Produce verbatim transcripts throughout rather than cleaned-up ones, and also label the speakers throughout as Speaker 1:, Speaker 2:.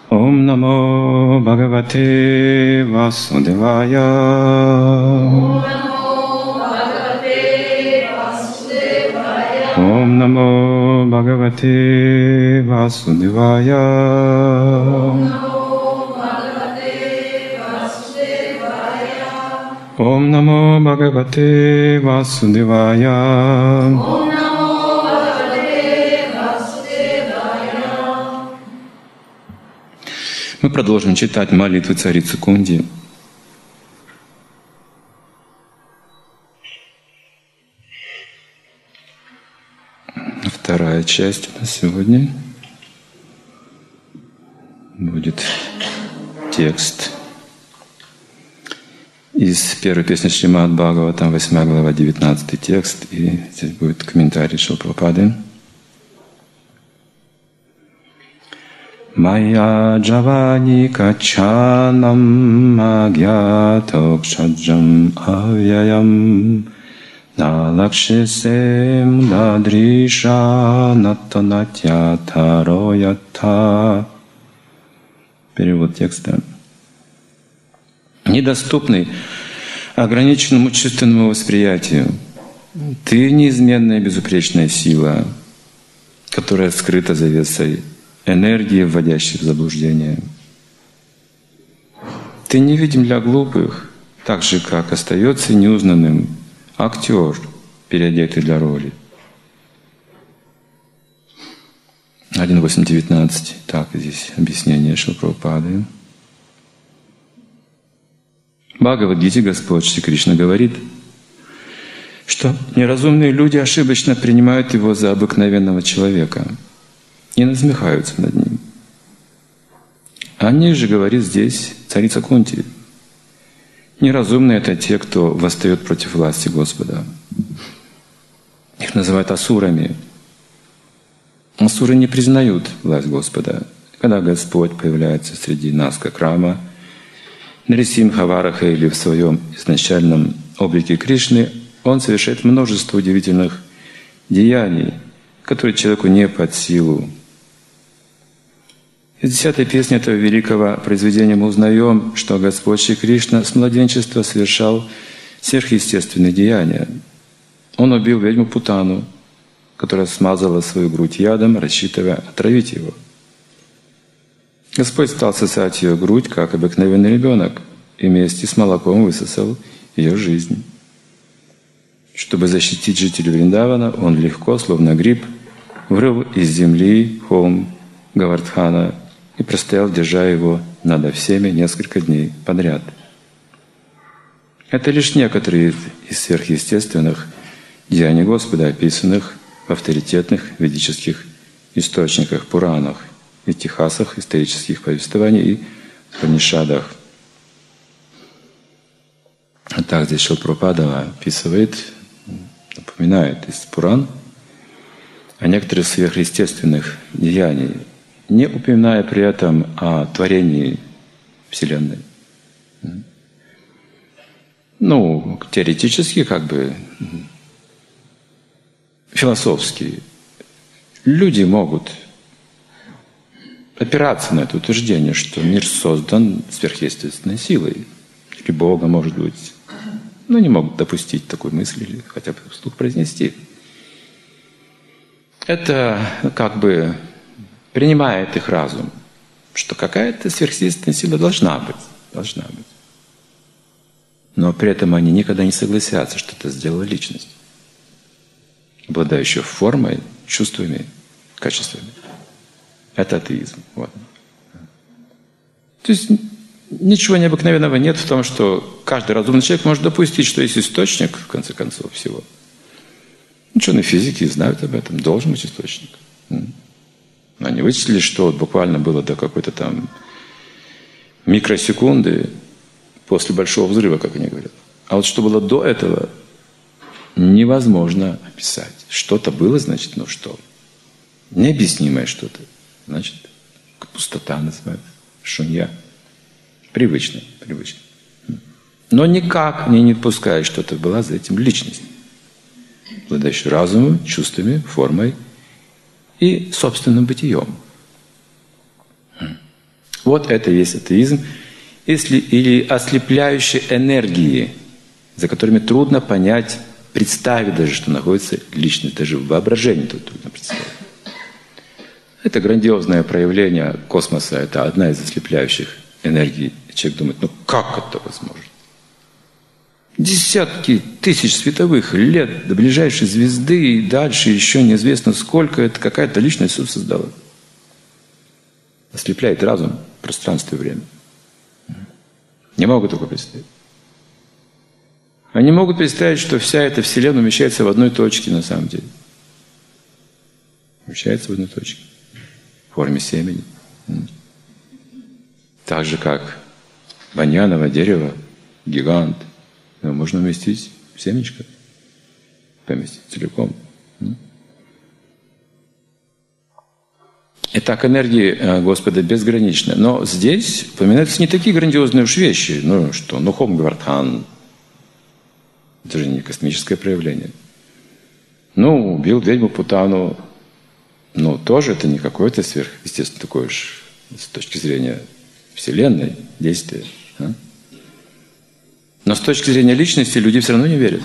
Speaker 1: Ом намо Бхагавате Васудевая. Ом намо Бхагавате Васудевая. Ом намо Бхагавате Васудевая. Мы продолжим читать молитвы царицы Кунди. Вторая часть у нас сегодня будет текст из первой песни Шримад Бхагаватам, восьмая глава, девятнадцатый текст, и здесь будет комментарий Шрилы Прабхупады. Майя джавани качанам агьято кшаджам авьяям налакшисе мудадриша натанатья тароята. Перевод текста. Недоступный ограниченному чувственному восприятию. Ты неизменная безупречная сила, которая скрыта завесой энергии, вводящей в заблуждение. Ты невидим для глупых, так же, как остается неузнанным актер, переодетый для роли. один восемь девятнадцать. Так, здесь объяснение Шрилы Прабхупады. В Бхагавад-гите Господь Шри Кришна говорит, что неразумные люди ошибочно принимают его за обыкновенного человека и насмехаются над ним. О них же говорит здесь царица Кунти. Неразумные — это те, кто восстает против власти Господа. Их называют асурами. Асуры не признают власть Господа. Когда Господь появляется среди нас как Рама, Нарисимха Вараха или в своем изначальном облике Кришны, Он совершает множество удивительных деяний, которые человеку не под силу. Из десятой песни этого великого произведения мы узнаем, что Господь Шри Кришна с младенчества совершал сверхъестественные деяния. Он убил ведьму Путану, которая смазала свою грудь ядом, рассчитывая отравить его. Господь стал сосать ее грудь, как обыкновенный ребенок, и вместе с молоком высосал ее жизнь. Чтобы защитить жителей Вриндавана, он легко, словно гриб, вырыл из земли холм Гавардхана и простоял, держа его над всеми несколько дней подряд. Это лишь некоторые из сверхъестественных деяний Господа, описанных в авторитетных ведических источниках, Пуранах, Итихасах, исторических повествований и Панишадах. А так здесь Шрила Прабхупада описывает, напоминает из Пуран о некоторых сверхъестественных деяниях, не упоминая при этом о творении Вселенной. Ну, теоретически, как бы, философски, люди могут опираться на это утверждение, что мир создан сверхъестественной силой, или Богом, может быть, но не могут допустить такой мысли или хотя бы вслух произнести. Это как бы принимает их разум, что какая-то сверхъестественная сила должна быть, должна быть. Но при этом они никогда не согласятся, что это сделала личность, обладающая формой, чувствами, качествами. Это атеизм. Вот. То есть ничего необыкновенного нет в том, что каждый разумный человек может допустить, что есть источник, в конце концов, всего. Ученые физики знают об этом. Должен быть источник. Но они вычислили, что вот буквально было до какой-то там микросекунды после большого взрыва, как они говорят. А вот что было до этого, невозможно описать. Что-то было, значит, ну что? Необъяснимое что-то. Значит, пустота называется. Шунья. Привычно, привычно. Но никак не, не допуская, что это была за этим личность, обладающая разумом, чувствами, формой и собственным бытием. Вот это и есть атеизм, если, или ослепляющие энергии, за которыми трудно понять, представить даже, что находится личность, даже в воображении тут трудно представить. Это грандиозное проявление космоса, это одна из ослепляющих энергий. Человек думает, ну как это возможно? Десятки тысяч световых лет до ближайшей звезды и дальше еще неизвестно сколько, это какая-то личность все создала. Ослепляет разум, пространство и время. Не могут только представить. Они могут представить, что вся эта Вселенная умещается в одной точке на самом деле. Умещается в одной точке. В форме семени. Так же, как баньяново дерево, гигант. Но можно уместить семечко. Поместить целиком. Итак, энергия Господа безгранична. Но здесь упоминаются не такие грандиозные уж вещи. Ну что, ну Хом Гвардхан. Это же не космическое проявление. Ну, убил ведьму Путану. Ну, тоже это не какое-то сверхъестественное такое уж с точки зрения Вселенной действие. А? Но с точки зрения личности люди все равно не верят.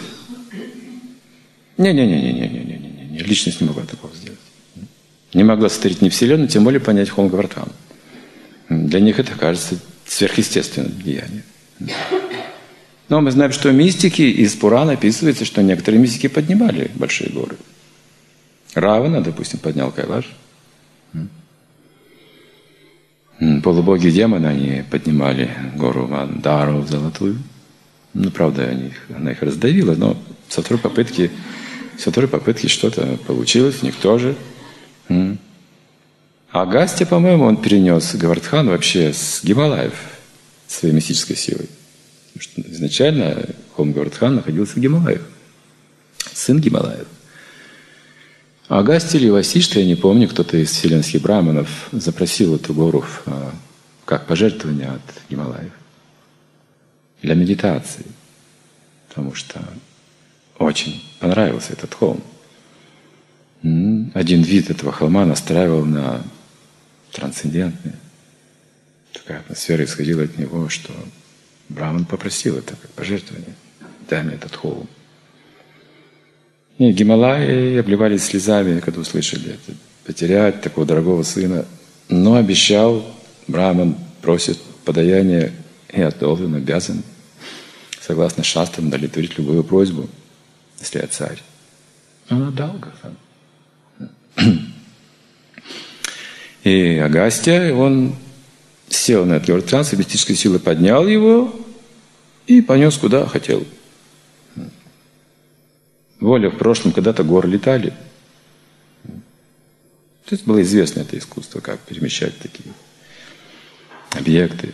Speaker 1: Не-не-не-не-не-не-не-не. Личность не могла такого сделать. Не могла сотворить ни Вселенную, тем более понять Хом Гвардхан. Для них это кажется сверхъестественным деянием. Но мы знаем, что мистики из Пурана описывается, что некоторые мистики поднимали большие горы. Равана, допустим, поднял Кайлаш. Полубоги демоны, они поднимали гору Мандару золотую. Ну, правда, они, она их раздавила, но со второй попытки, со второй попытки что-то получилось, у них тоже. А Агастья, по-моему, он перенес Гавардхан вообще с Гималаев своей мистической силой. Потому что изначально Хом Гавардхан находился в Гималаях. Сын Гималаев. А Агастья или Васиштха, я не помню, кто-то из вселенских браманов запросил эту гору как пожертвование от Гималаев. Для медитации. Потому что очень понравился этот холм. Один вид этого холма настраивал на трансцендентный. Такая атмосфера исходила от него, что Браман попросил это как пожертвование. Дай мне этот холм. И Гималаи обливались слезами, когда услышали это. Потерять такого дорогого сына. Но обещал, Браман просит подаяния и должен, обязан, согласно шастрам, удовлетворить любую просьбу, если я царь. Он отдал Гавардхан. И Агастья, он сел на этот Гавардхан, с мистической силой поднял его и понес куда хотел. Воля в прошлом, когда-то горы летали. То есть было известно это искусство, как перемещать такие объекты.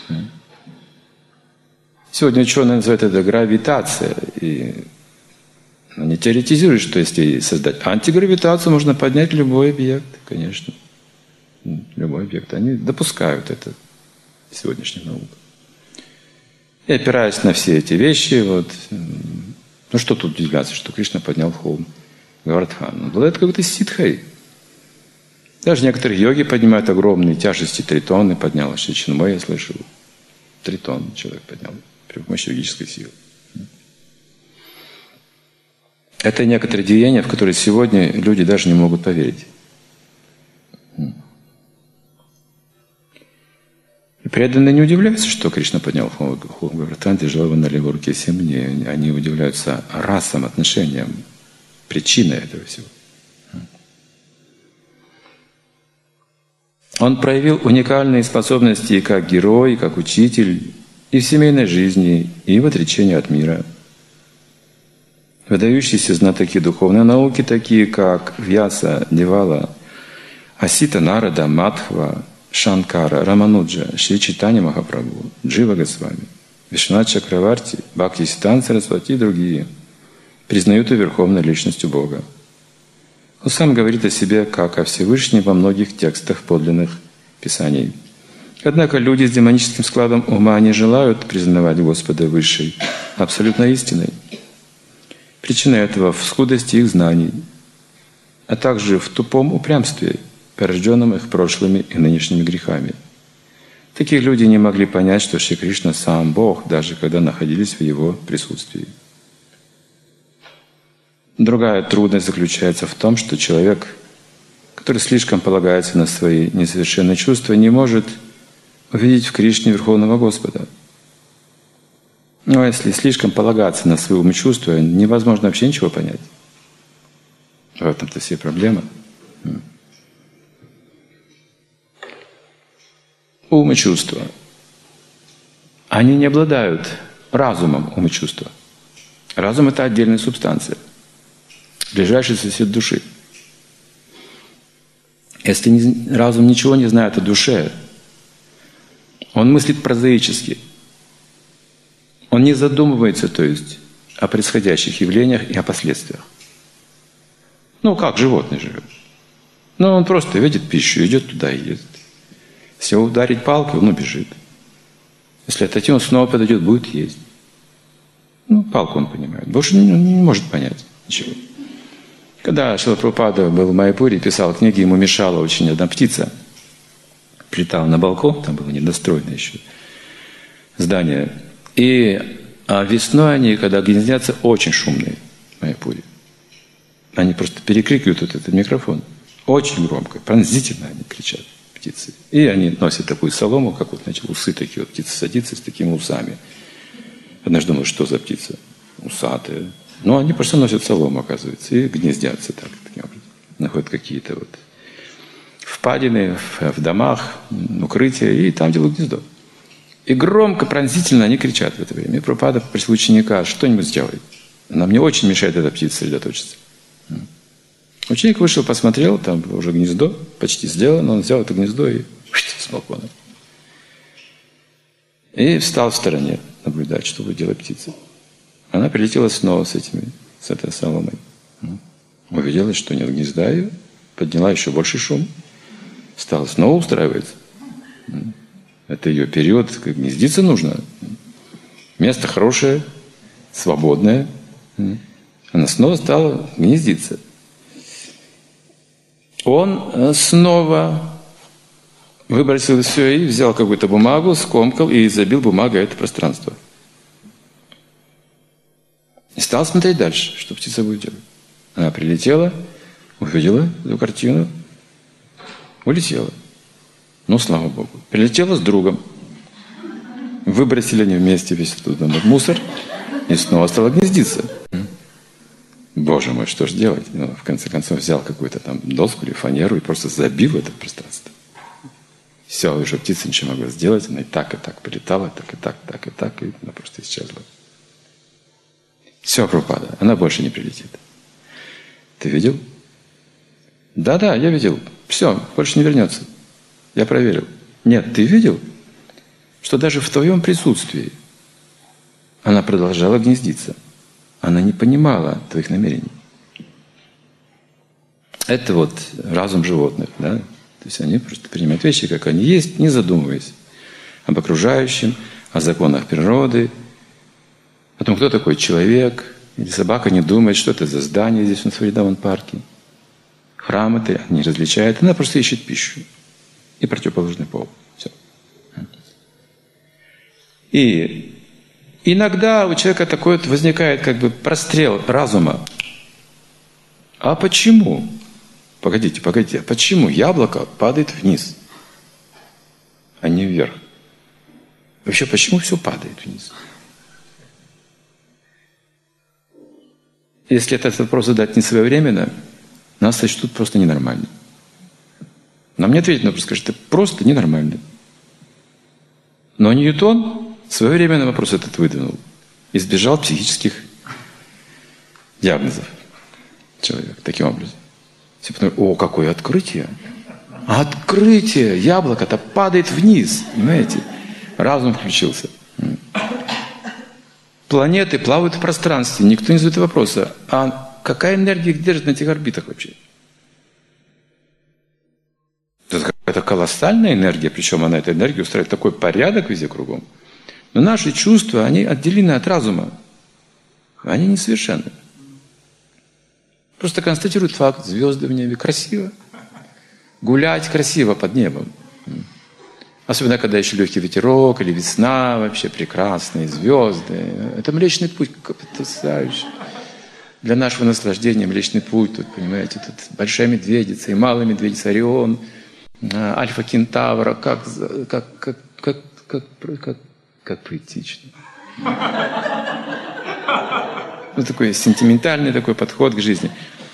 Speaker 1: Сегодня ученые называют это гравитация. И они теоретизируют, что если создать антигравитацию, можно поднять любой объект, конечно. Любой объект. Они допускают это в сегодняшней науке. И опираясь на все эти вещи, вот, ну что тут удивляться, что Кришна поднял холм Гавардхан. Ну, был это как-то ситхой. Даже некоторые йоги поднимают огромные тяжести, три тонны поднял. Шри Чинмой, я слышал, три тонны человек поднял при помощи йогической силы. Это некоторые деяния, в которые сегодня люди даже не могут поверить. И преданные не удивляются, что Кришна поднял холм Гавардхан, держал его на левой руке семь дней. Они удивляются расам, отношениям, причиной этого всего. Он проявил уникальные способности и как герой, и как учитель, и в семейной жизни, и в отречении от мира. Выдающиеся знатоки духовной науки, такие как Вьяса, Девала, Асита Нарада, Мадхва, Шанкара, Рамануджа, Шри Чайтанья Махапрабху, Джива Госвами, Вишванат Чакраварти, Бхактисиданта Сарасвати и другие признают его верховной личностью Бога. Он сам говорит о себе как о Всевышнем во многих текстах подлинных писаний. Однако люди с демоническим складом ума не желают признавать Господа высшей, абсолютно истиной. Причина этого в скудости их знаний, а также в тупом упрямстве, порожденном их прошлыми и нынешними грехами. Такие люди не могли понять, что Шри Кришна сам Бог, даже когда находились в Его присутствии. Другая трудность заключается в том, что человек, который слишком полагается на свои несовершенные чувства, не может увидеть в Кришне Верховного Господа. Но если слишком полагаться на свои ум и чувства, невозможно вообще ничего понять. В этом-то все проблемы. Ум и чувства. Они не обладают разумом, ум и чувства. Разум — это отдельная субстанция, ближайший сосед души. Если не, разум ничего не знает о душе, он мыслит прозаически. Он не задумывается, то есть, о происходящих явлениях и о последствиях. Ну, как животное живет. Ну, он просто видит пищу, идет туда и ест. Если его ударить палкой, он убежит. Если отойти, он снова подойдет, будет есть. Ну, палку он понимает. Больше не, не может понять ничего. Когда Шрила Прабхупада был в Майяпуре, писал книги, ему мешала очень одна птица. Прилетала на балкон, там было недостроено еще здание. И а весной они, когда гнездятся, очень шумные в Майяпуре. Они просто перекрикивают вот этот микрофон. Очень громко, пронзительно они кричат, птицы. И они носят такую солому, как вот, значит, усы такие. Вот птица садится с такими усами. Однажды думал, что за птица? Усатая. Но они просто носят солому, оказывается, и гнездятся так, таким образом. Находят какие-то вот впадины в, в домах, укрытия, и там делают гнездо. И громко, пронзительно они кричат в это время. И Прабхупада просил ученика: что-нибудь сделай. Она мне очень мешает эта птица сосредоточиться. Ученик вышел, посмотрел, там было уже гнездо, почти сделано, он взял это гнездо и с балкона. И встал в стороне, наблюдать, что будет делать птица. Она прилетела снова с этими, с этой соломой. Увидела, что нет гнезда, и подняла еще больше шум. Стала снова устраиваться. Это ее период, как гнездиться нужно. Место хорошее, свободное. Она снова стала гнездиться. Он снова выбросил все и взял какую-то бумагу, скомкал и забил бумагой это пространство. И стал смотреть дальше, что птица будет делать. Она прилетела, увидела эту картину, улетела. Ну, слава Богу. Прилетела с другом. Выбросили они вместе весь этот мусор и снова стала гнездиться. Боже мой, что же делать? Ну, в конце концов взял какую-то там доску или фанеру и просто забил это пространство. Все, уже птица ничего не могла сделать. Она и так, и так полетала, так, и так, так, и так, и она просто исчезла. Все, Прабхупада, она больше не прилетит. Ты видел? Да-да, я видел. Все, больше не вернется. Я проверил. Нет, ты видел, что даже в твоем присутствии она продолжала гнездиться. Она не понимала твоих намерений. Это вот разум животных, да? То есть они просто принимают вещи, как они есть, не задумываясь об окружающем, о законах природы. Потом, кто такой человек или собака, не думает, что это за здание здесь в Вриндаван парке. Храм это не различает. Она просто ищет пищу и противоположный пол. Все. И иногда у человека такой вот возникает как бы прострел разума. А почему? Погодите, погодите. А почему яблоко падает вниз, а не вверх? Вообще, почему все падает вниз? Если этот вопрос задать не своевременно, нас сочтут просто ненормально. Нам не ответить на вопрос, скажут, это просто ненормально. Но Ньютон своевременно вопрос этот выдвинул. Избежал психических диагнозов человек таким образом. Все потому, о, какое открытие! Открытие! Яблоко-то падает вниз, понимаете? Разум включился. Планеты плавают в пространстве. Никто не задает вопроса, а какая энергия их держит на этих орбитах вообще? Это какая-то колоссальная энергия, причем она, эта энергия, устраивает такой порядок везде кругом. Но наши чувства, они отделены от разума. Они несовершенны. Просто констатируют факт. Звезды в небе красиво. Гулять красиво под небом. Особенно, когда еще легкий ветерок или весна, вообще прекрасные звезды. Это Млечный Путь, как потрясающе. Для нашего наслаждения Млечный Путь, тут, понимаете, тут большая медведица и малая медведица, Орион, Альфа Кентавра, как, как, как, как, как, как, как поэтично. Ну, такой сентиментальный такой подход к жизни.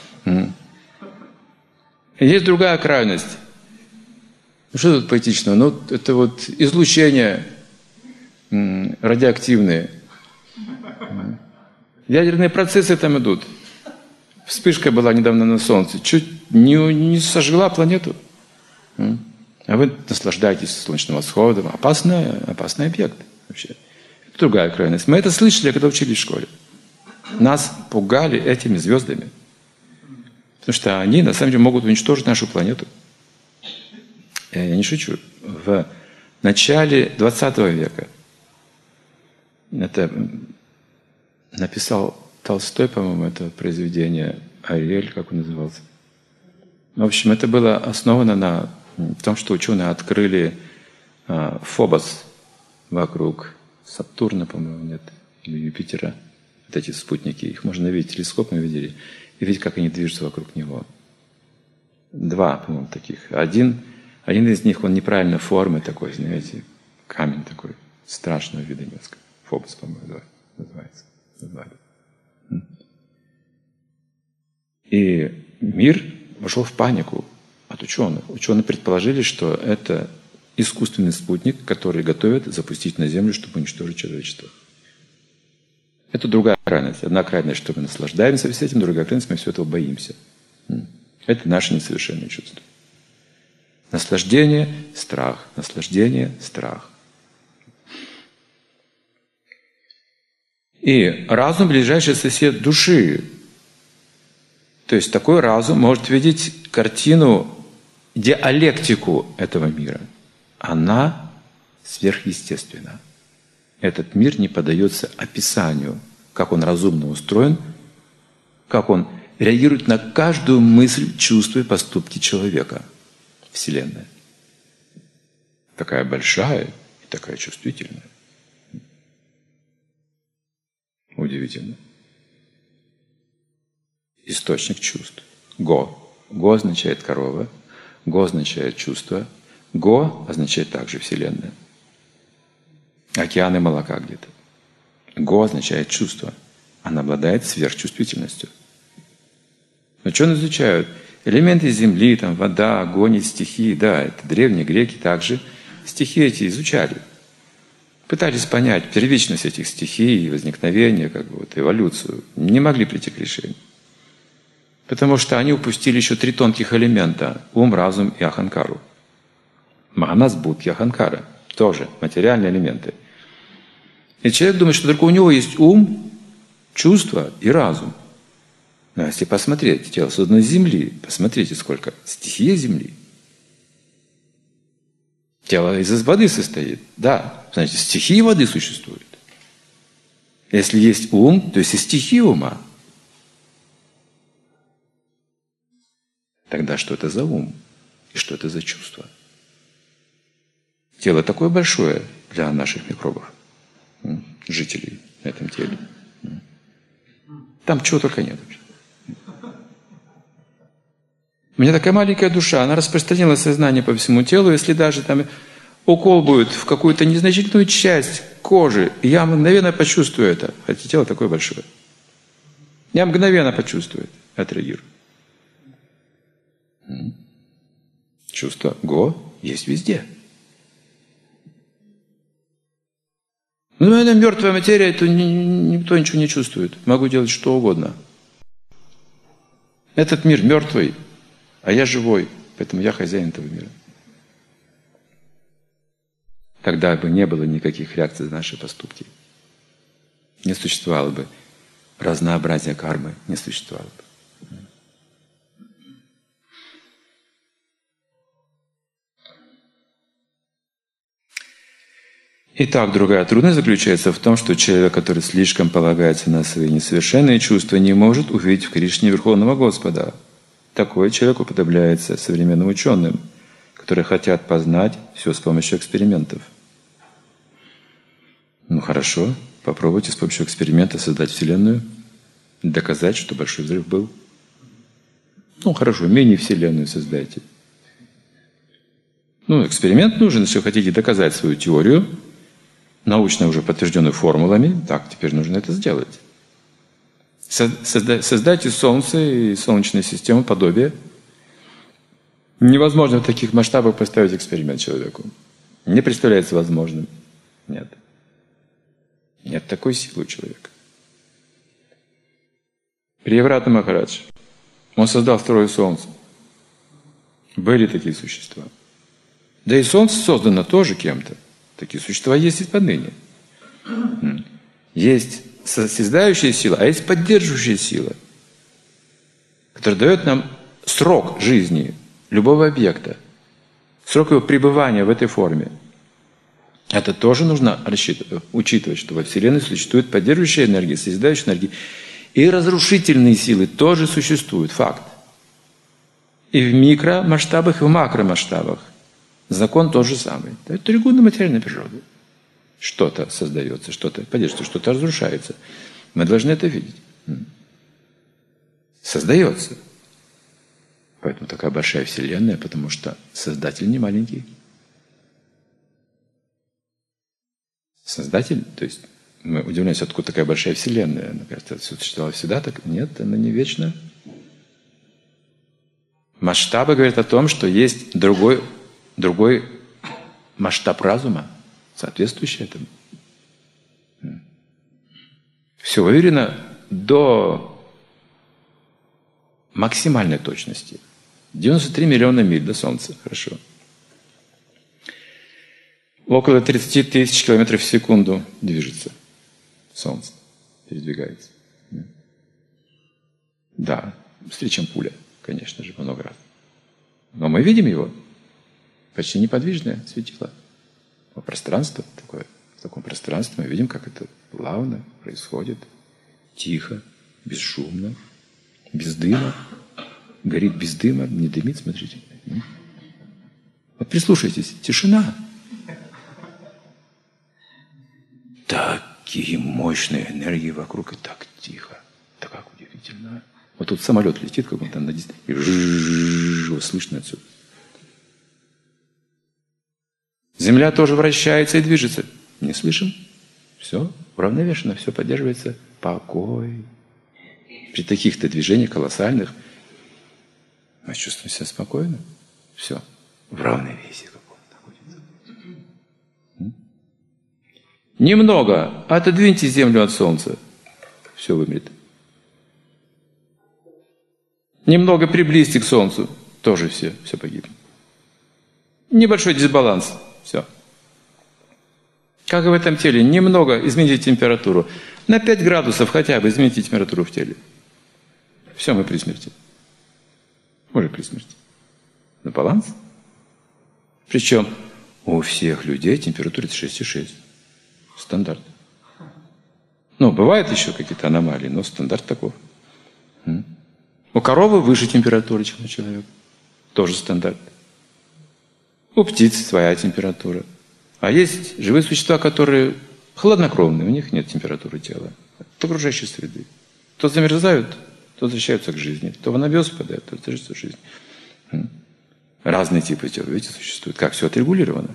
Speaker 1: И есть другая крайность. Ну, что тут поэтичного? Ну, это вот излучения радиоактивные. Ядерные процессы там идут. Вспышка была недавно на Солнце. Чуть не, не сожгла планету. А вы наслаждаетесь солнечным восходом. Опасный, опасный объект вообще. Это другая крайность. Мы это слышали, когда учились в школе. Нас пугали этими звездами. Потому что они, на самом деле, могут уничтожить нашу планету. Я не шучу. В начале двадцатого века это написал Толстой, по-моему, это произведение «Ариэль», как он назывался. В общем, это было основано на том, что ученые открыли а, Фобос вокруг Сатурна, по-моему, нет, или Юпитера. Вот эти спутники, их можно видеть, телескоп мы видели, и видеть, как они движутся вокруг него. Два, по-моему, таких. Один, один из них, он неправильной формы такой, знаете, камень такой, страшного вида несколько. Фобос, по-моему, называется. И мир вошел в панику от ученых. Ученые предположили, что это искусственный спутник, который готовят запустить на Землю, чтобы уничтожить человечество. Это другая крайность. Одна крайность, что мы наслаждаемся всем этим, другая крайность, мы все этого боимся. Это наше несовершенное чувство. Наслаждение – страх. Наслаждение – страх. И разум – ближайший сосед души. То есть такой разум может видеть картину, диалектику этого мира. Она сверхъестественна. Этот мир не поддается описанию, как он разумно устроен, как он реагирует на каждую мысль, чувство и поступки человека. Вселенная. Такая большая и такая чувствительная. Удивительно. Источник чувств. Го. Го означает корова. Го означает чувство. Го означает также Вселенная. Океаны молока где-то. Го означает чувство. Она обладает сверхчувствительностью. Ученые изучают элементы Земли, там, вода, огонь, стихии. Да, это древние греки также стихии эти изучали. Пытались понять первичность этих стихий, возникновение, как бы, вот, эволюцию. Не могли прийти к решению. Потому что они упустили еще три тонких элемента – ум, разум и аханкару. Манас, будхи, аханкара – тоже материальные элементы. И человек думает, что только у него есть ум, чувство и разум. Но если посмотреть, тело создано из земли, посмотрите, сколько стихий земли. Тело из воды состоит. Да, значит, стихии воды существуют. Если есть ум, то есть и стихии ума. Тогда что это за ум? И что это за чувство? Тело такое большое для наших микробов, жителей на этом теле. Там чего только нет. У меня такая маленькая душа, она распространила сознание по всему телу. Если даже там укол будет в какую-то незначительную часть кожи, я мгновенно почувствую это. Хотя тело такое большое. Я мгновенно почувствую это, отреагирую. Чувство го есть везде. Ну, это мертвая материя, это никто ничего не чувствует. Могу делать что угодно. Этот мир мертвый, а я живой, поэтому я хозяин этого мира. Тогда бы не было никаких реакций на наши поступки. Не существовало бы разнообразия кармы, не существовало бы. Итак, другая трудность заключается в том, что человек, который слишком полагается на свои несовершенные чувства, не может увидеть в Кришне Верховного Господа. Такой человек уподобляется современным ученым, которые хотят познать все с помощью экспериментов. Ну хорошо, попробуйте с помощью эксперимента создать Вселенную, доказать, что Большой Взрыв был. Ну хорошо, мини-Вселенную создайте. Ну, эксперимент нужен, если вы хотите доказать свою теорию, научно уже подтвержденную формулами. Так, теперь нужно это сделать. Созда- создайте Солнце и Солнечную систему, подобие. Невозможно в таких масштабах поставить эксперимент человеку. Не представляется возможным. Нет. Нет такой силы у человека. Прияврата Махарадж, он создал второе Солнце. Были такие существа. Да и Солнце создано тоже кем-то. Такие существа есть и поныне. Есть созидающая сила, а есть поддерживающая сила, которая дает нам срок жизни любого объекта, срок его пребывания в этой форме. Это тоже нужно учитывать, что во Вселенной существует поддерживающая энергия, созидающая энергия. И разрушительные силы тоже существуют, факт. И в микромасштабах, и в макромасштабах. Закон тот же самый. Это тригунная материальная природа. Что-то создается, что-то поддерживается, что-то разрушается. Мы должны это видеть. Создается. Поэтому такая большая Вселенная, потому что Создатель не маленький. Создатель, то есть мы удивляемся, откуда такая большая Вселенная. Она, кажется, существовала всегда так. Нет, она не вечна. Масштабы говорят о том, что есть другой, другой масштаб разума, соответствующий этому. Все выверено до максимальной точности. девяносто три миллиона миль до Солнца. Хорошо. Около тридцать тысяч километров в секунду движется Солнце, передвигается. Да, быстрее, чем пуля, конечно же, много раз. Но мы видим его. Почти неподвижное светило. Но пространство такое, в таком пространстве мы видим, как это плавно происходит, тихо, бесшумно, без дыма. Горит без дыма, не дымит, смотрите. Вот прислушайтесь, тишина. Такие мощные энергии вокруг, и так тихо. Это как удивительно. Вот тут самолет летит, как он там на десять, и его слышно отсюда. Земля тоже вращается и движется. Не слышим? Все уравновешено, все поддерживается. Покой. При таких-то движениях колоссальных мы чувствуем себя спокойно. Все в равновесии каком-то находится. Немного. Отодвиньте Землю от Солнца. Все вымрет. Немного приблизьте к Солнцу. Тоже все, все погибнет. Небольшой дисбаланс. Все. Как и в этом теле. Немного измените температуру. На пять градусов хотя бы измените температуру в теле. Все, мы при смерти. Мы же при смерти. На баланс. Причем у всех людей температура шесть и шесть. Стандарт. Ну, бывают еще какие-то аномалии, но стандарт таков. У коровы выше температура, чем у человека. Тоже стандарт. У птиц своя температура. А есть живые существа, которые хладнокровные, у них нет температуры тела. Это окружающей среды. То замерзают, то возвращаются к жизни. То в анабиоз впадают, то возвращаются к жизни. Разные типы тела, видите, существуют. Как все отрегулировано.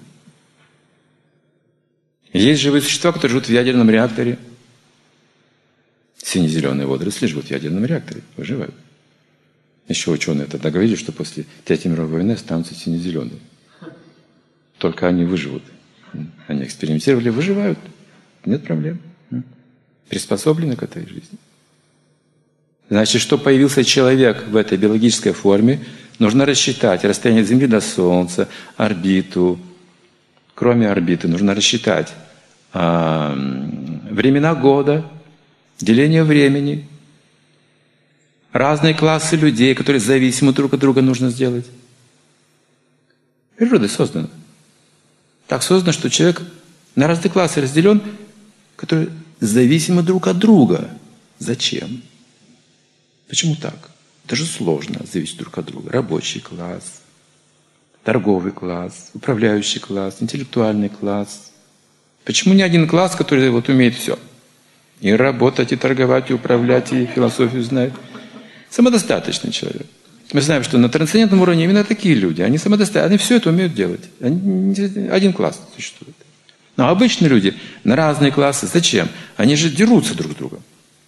Speaker 1: Есть живые существа, которые живут в ядерном реакторе. Сине-зеленые водоросли живут в ядерном реакторе, выживают. Еще ученые тогда говорили, что после Третьей мировой войны останутся сине-зеленые. Только они выживут. Они экспериментировали, выживают. Нет проблем. Приспособлены к этой жизни. Значит, чтобы появился человек в этой биологической форме, нужно рассчитать расстояние от Земли до Солнца, орбиту. Кроме орбиты, нужно рассчитать а, времена года, деление времени, разные классы людей, которые зависимы друг от друга, нужно сделать. Природа создана. Так создано, что человек на разные классы разделен, которые зависимы друг от друга. Зачем? Почему так? Это же сложно зависеть друг от друга. Рабочий класс, торговый класс, управляющий класс, интеллектуальный класс. Почему не один класс, который вот умеет все? И работать, и торговать, и управлять, и философию знает. Самодостаточный человек. Мы знаем, что на трансцендентном уровне именно такие люди. Они самодостаточны, они все это умеют делать. Они, один класс существует. Но обычные люди на разные классы. Зачем? Они же дерутся друг с другом.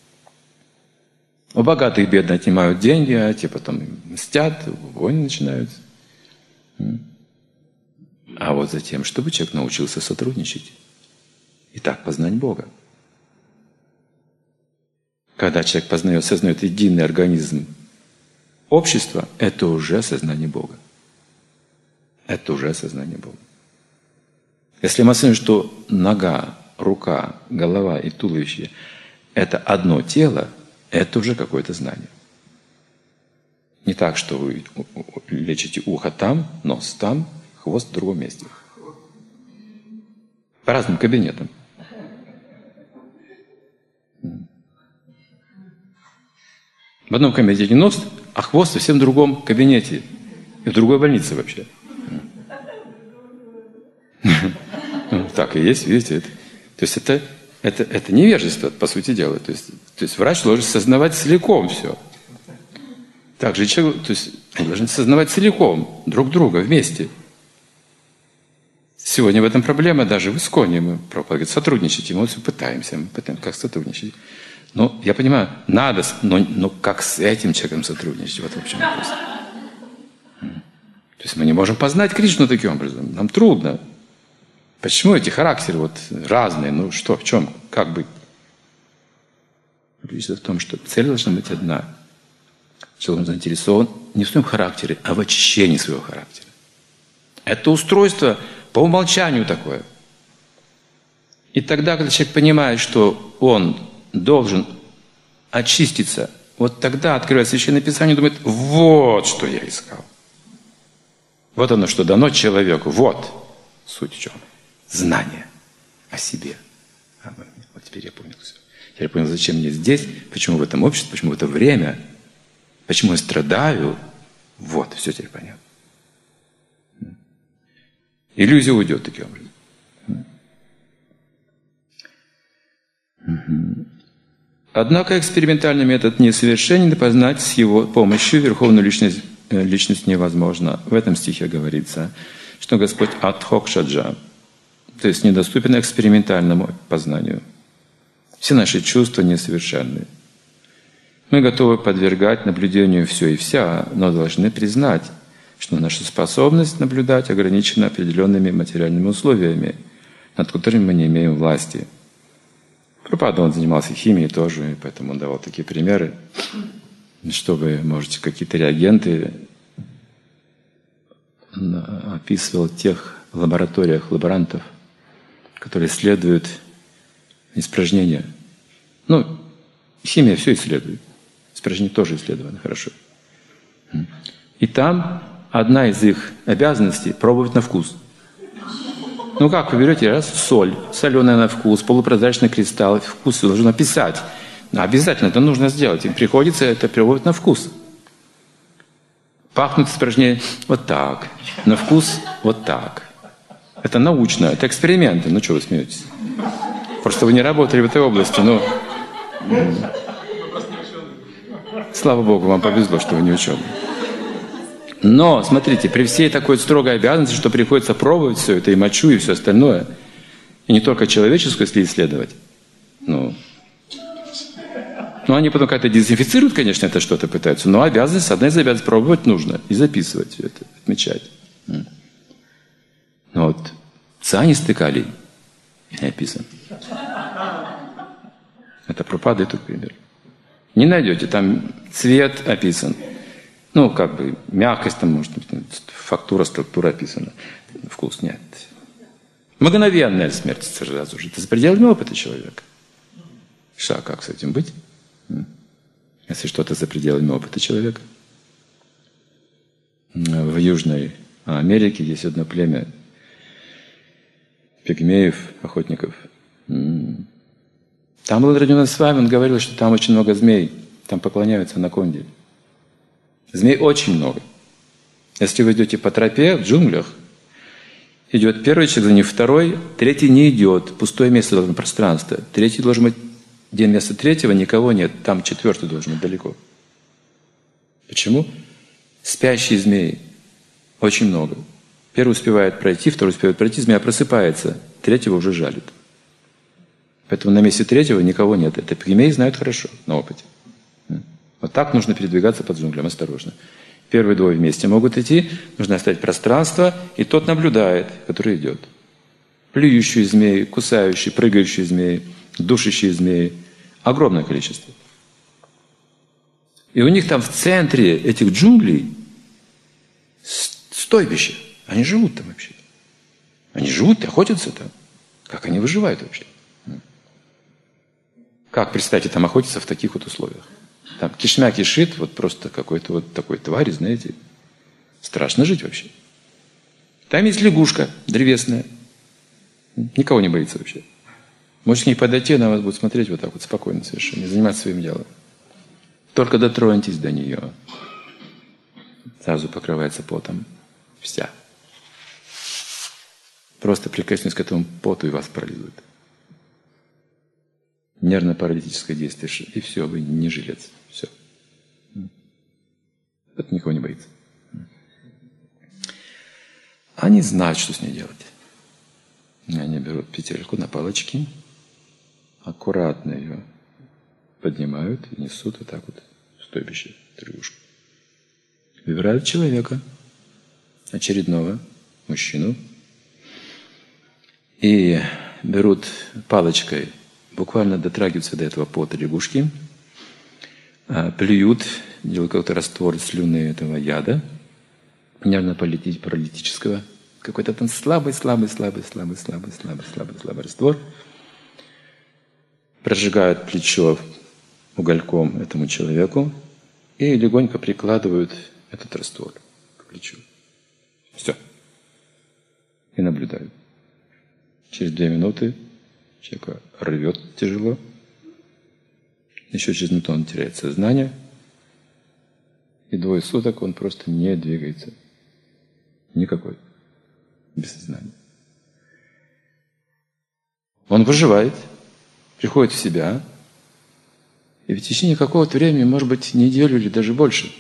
Speaker 1: У богатых бедно отнимают деньги, а те потом мстят, войны начинаются. А вот затем, чтобы человек научился сотрудничать и так познать Бога. Когда человек познает, осознает единый организм общества, это уже осознание Бога. Это уже осознание Бога. Если мы осознаем, что нога, рука, голова и туловище – это одно тело, это уже какое-то знание. Не так, что вы лечите ухо там, нос там, хвост в другом месте. По разным кабинетам. В одном кабинете нос, а хвост совсем в другом кабинете. И в другой больнице вообще. Так и есть, видите. Это. То есть это, это, это невежество, по сути дела. То есть, то есть врач должен сознавать целиком все. Так же человек, то есть они должны сознавать целиком, друг друга, вместе. Сегодня в этом проблема, даже в Исконе мы проповедуем, сотрудничать, и мы все пытаемся, мы пытаемся, как сотрудничать. Но я понимаю, надо, но, но как с этим человеком сотрудничать? Вот в общем вопрос. То есть мы не можем познать Кришну таким образом. Нам трудно. Почему эти характеры вот разные? Ну что, в чем, как быть? Причина в том, что цель должна быть одна. Человек заинтересован не в своем характере, а в очищении своего характера. Это устройство по умолчанию такое. И тогда, когда человек понимает, что он должен очиститься, вот тогда открывает Священное Писание и думает, вот что я искал. Вот оно, что дано человеку. Вот суть в чем. Знание о себе. Вот теперь я понял все. Теперь я понял, зачем мне здесь, почему в этом обществе, почему в это время, почему я страдаю. Вот, все теперь понятно. Иллюзия уйдет таким образом. Однако экспериментальный метод несовершенен, и познать с его помощью верховную личность, личность невозможно. В этом стихе говорится, что Господь адхокшаджа, то есть недоступен экспериментальному познанию. Все наши чувства несовершенны. Мы готовы подвергать наблюдению все и вся, но должны признать, что наша способность наблюдать ограничена определенными материальными условиями, над которыми мы не имеем власти. Прабхупада, он занимался химией тоже, и поэтому он давал такие примеры, чтобы, может, какие-то реагенты описывал в тех лабораториях лаборантов, которые исследуют испражнения. Ну, химия все исследует. Испражнения тоже исследованы хорошо. И там одна из их обязанностей – пробовать на вкус. Ну как, вы берете раз соль, соленая на вкус, полупрозрачный кристалл, вкус должен описать. Обязательно это нужно сделать. Им приходится это пробовать на вкус. Пахнут испражнения вот так, на вкус вот так. Это научно, это эксперименты. Ну что вы смеетесь? Просто вы не работали в этой области, но... Слава Богу, вам повезло, что вы не ученый. Но, смотрите, при всей такой строгой обязанности, что приходится пробовать все это, и мочу, и все остальное, и не только человеческую, если исследовать, ну, ну они потом как-то дезинфицируют, конечно, это что-то пытаются, но обязанность, одна из обязанностей пробовать нужно, и записывать все это, отмечать. Ну вот, Цани стыкали, не описан. Это Прабхупада тут пример. Не найдете, там цвет описан. Ну, как бы, мягкость там, может быть, фактура, структура описана. Вкус нет. Мгновенная смерть сразу же. Это за пределами опыта человека. Ша, как с этим быть? Если что-то за пределами опыта человека. В Южной Америке есть одно племя пигмеев, охотников. Там был Радхананда с вами, он говорил, что там очень много змей. Там поклоняются анаконде. Змей очень много. Если вы идете по тропе в джунглях, идет первый человек, за ним второй, третий не идет, пустое место должно быть, пространство. Третий должен быть, где вместо третьего никого нет, там четвертый должен быть далеко. Почему? Спящие змеи очень много. Первый успевает пройти, второй успевает пройти, змея просыпается, третьего уже жалит. Поэтому на месте третьего никого нет. Это пигмеи знают хорошо на опыте. Вот так нужно передвигаться по джунглям, осторожно. Первые двое вместе могут идти, нужно оставить пространство, и тот наблюдает, который идет. Плюющие змеи, кусающие, прыгающие змеи, душащие змеи. Огромное количество. И у них там в центре этих джунглей стойбище. Они живут там вообще. Они живут, охотятся там. Как они выживают вообще? Как, представьте, там охотиться в таких вот условиях? Там кишмя кишит, вот просто какой-то вот такой твари, знаете. Страшно жить вообще. Там есть лягушка древесная. Никого не боится вообще. Можете к ней подойти, она вас будет смотреть вот так вот спокойно совершенно, не заниматься своим делом. Только дотроньтесь до нее. Сразу покрывается потом. Вся. Просто прикоснусь к этому поту, и вас парализует. Нервно-паралитическое действие. И все, вы не жилец. Все. Это никого не боится. Они знают, что с ней делать. Они берут петельку на палочке, аккуратно ее поднимают и несут вот так вот в стойбище, тревушку. Выбирают человека, очередного мужчину, и берут палочкой, буквально дотрагиваются до этого пота лягушки, плюют, делают какой-то раствор слюны этого яда, нервно-паралитического, какой-то там слабый, слабый, слабый, слабый, слабый, слабый, слабый, слабый раствор, прожигают плечо угольком этому человеку и легонько прикладывают этот раствор к плечу. Все. И наблюдают. Через две минуты человека рвет тяжело. Еще через минуту он теряет сознание. И двое суток он просто не двигается. Никакой. Без сознания. Он выживает, приходит в себя, и в течение какого-то времени, может быть, неделю или даже больше,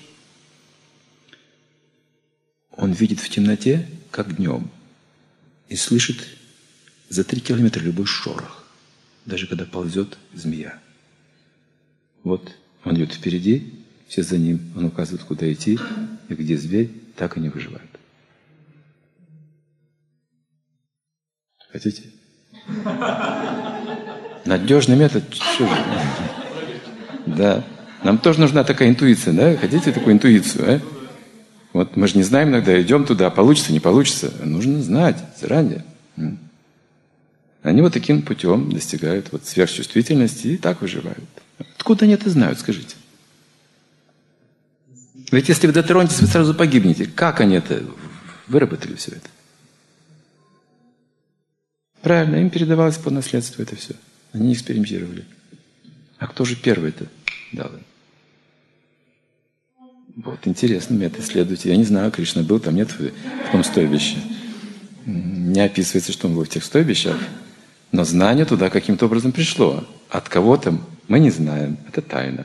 Speaker 1: он видит в темноте, как днем, и слышит за три километра любой шорох, даже когда ползет змея. Вот он идет впереди, все за ним, он указывает, куда идти, и где зверь, так они выживают. Хотите? Надежный метод. Что же? Да. Нам тоже нужна такая интуиция, да? Хотите такую интуицию, а? Вот мы же не знаем иногда, идем туда, получится, не получится. Нужно знать заранее. Они вот таким путем достигают вот сверхчувствительности и так выживают. Откуда они это знают, скажите? Ведь если вы дотронетесь, вы сразу погибнете. Как они это выработали все это? Правильно, им передавалось по наследству это все. Они экспериментировали. А кто же первый-то дал им? Вот, интересный метод, исследуйте. Я не знаю, Кришна был там, нет в том стойбище. Не описывается, что он был в тех стойбищах. Но знание туда каким-то образом пришло. От кого-то мы не знаем. Это тайна.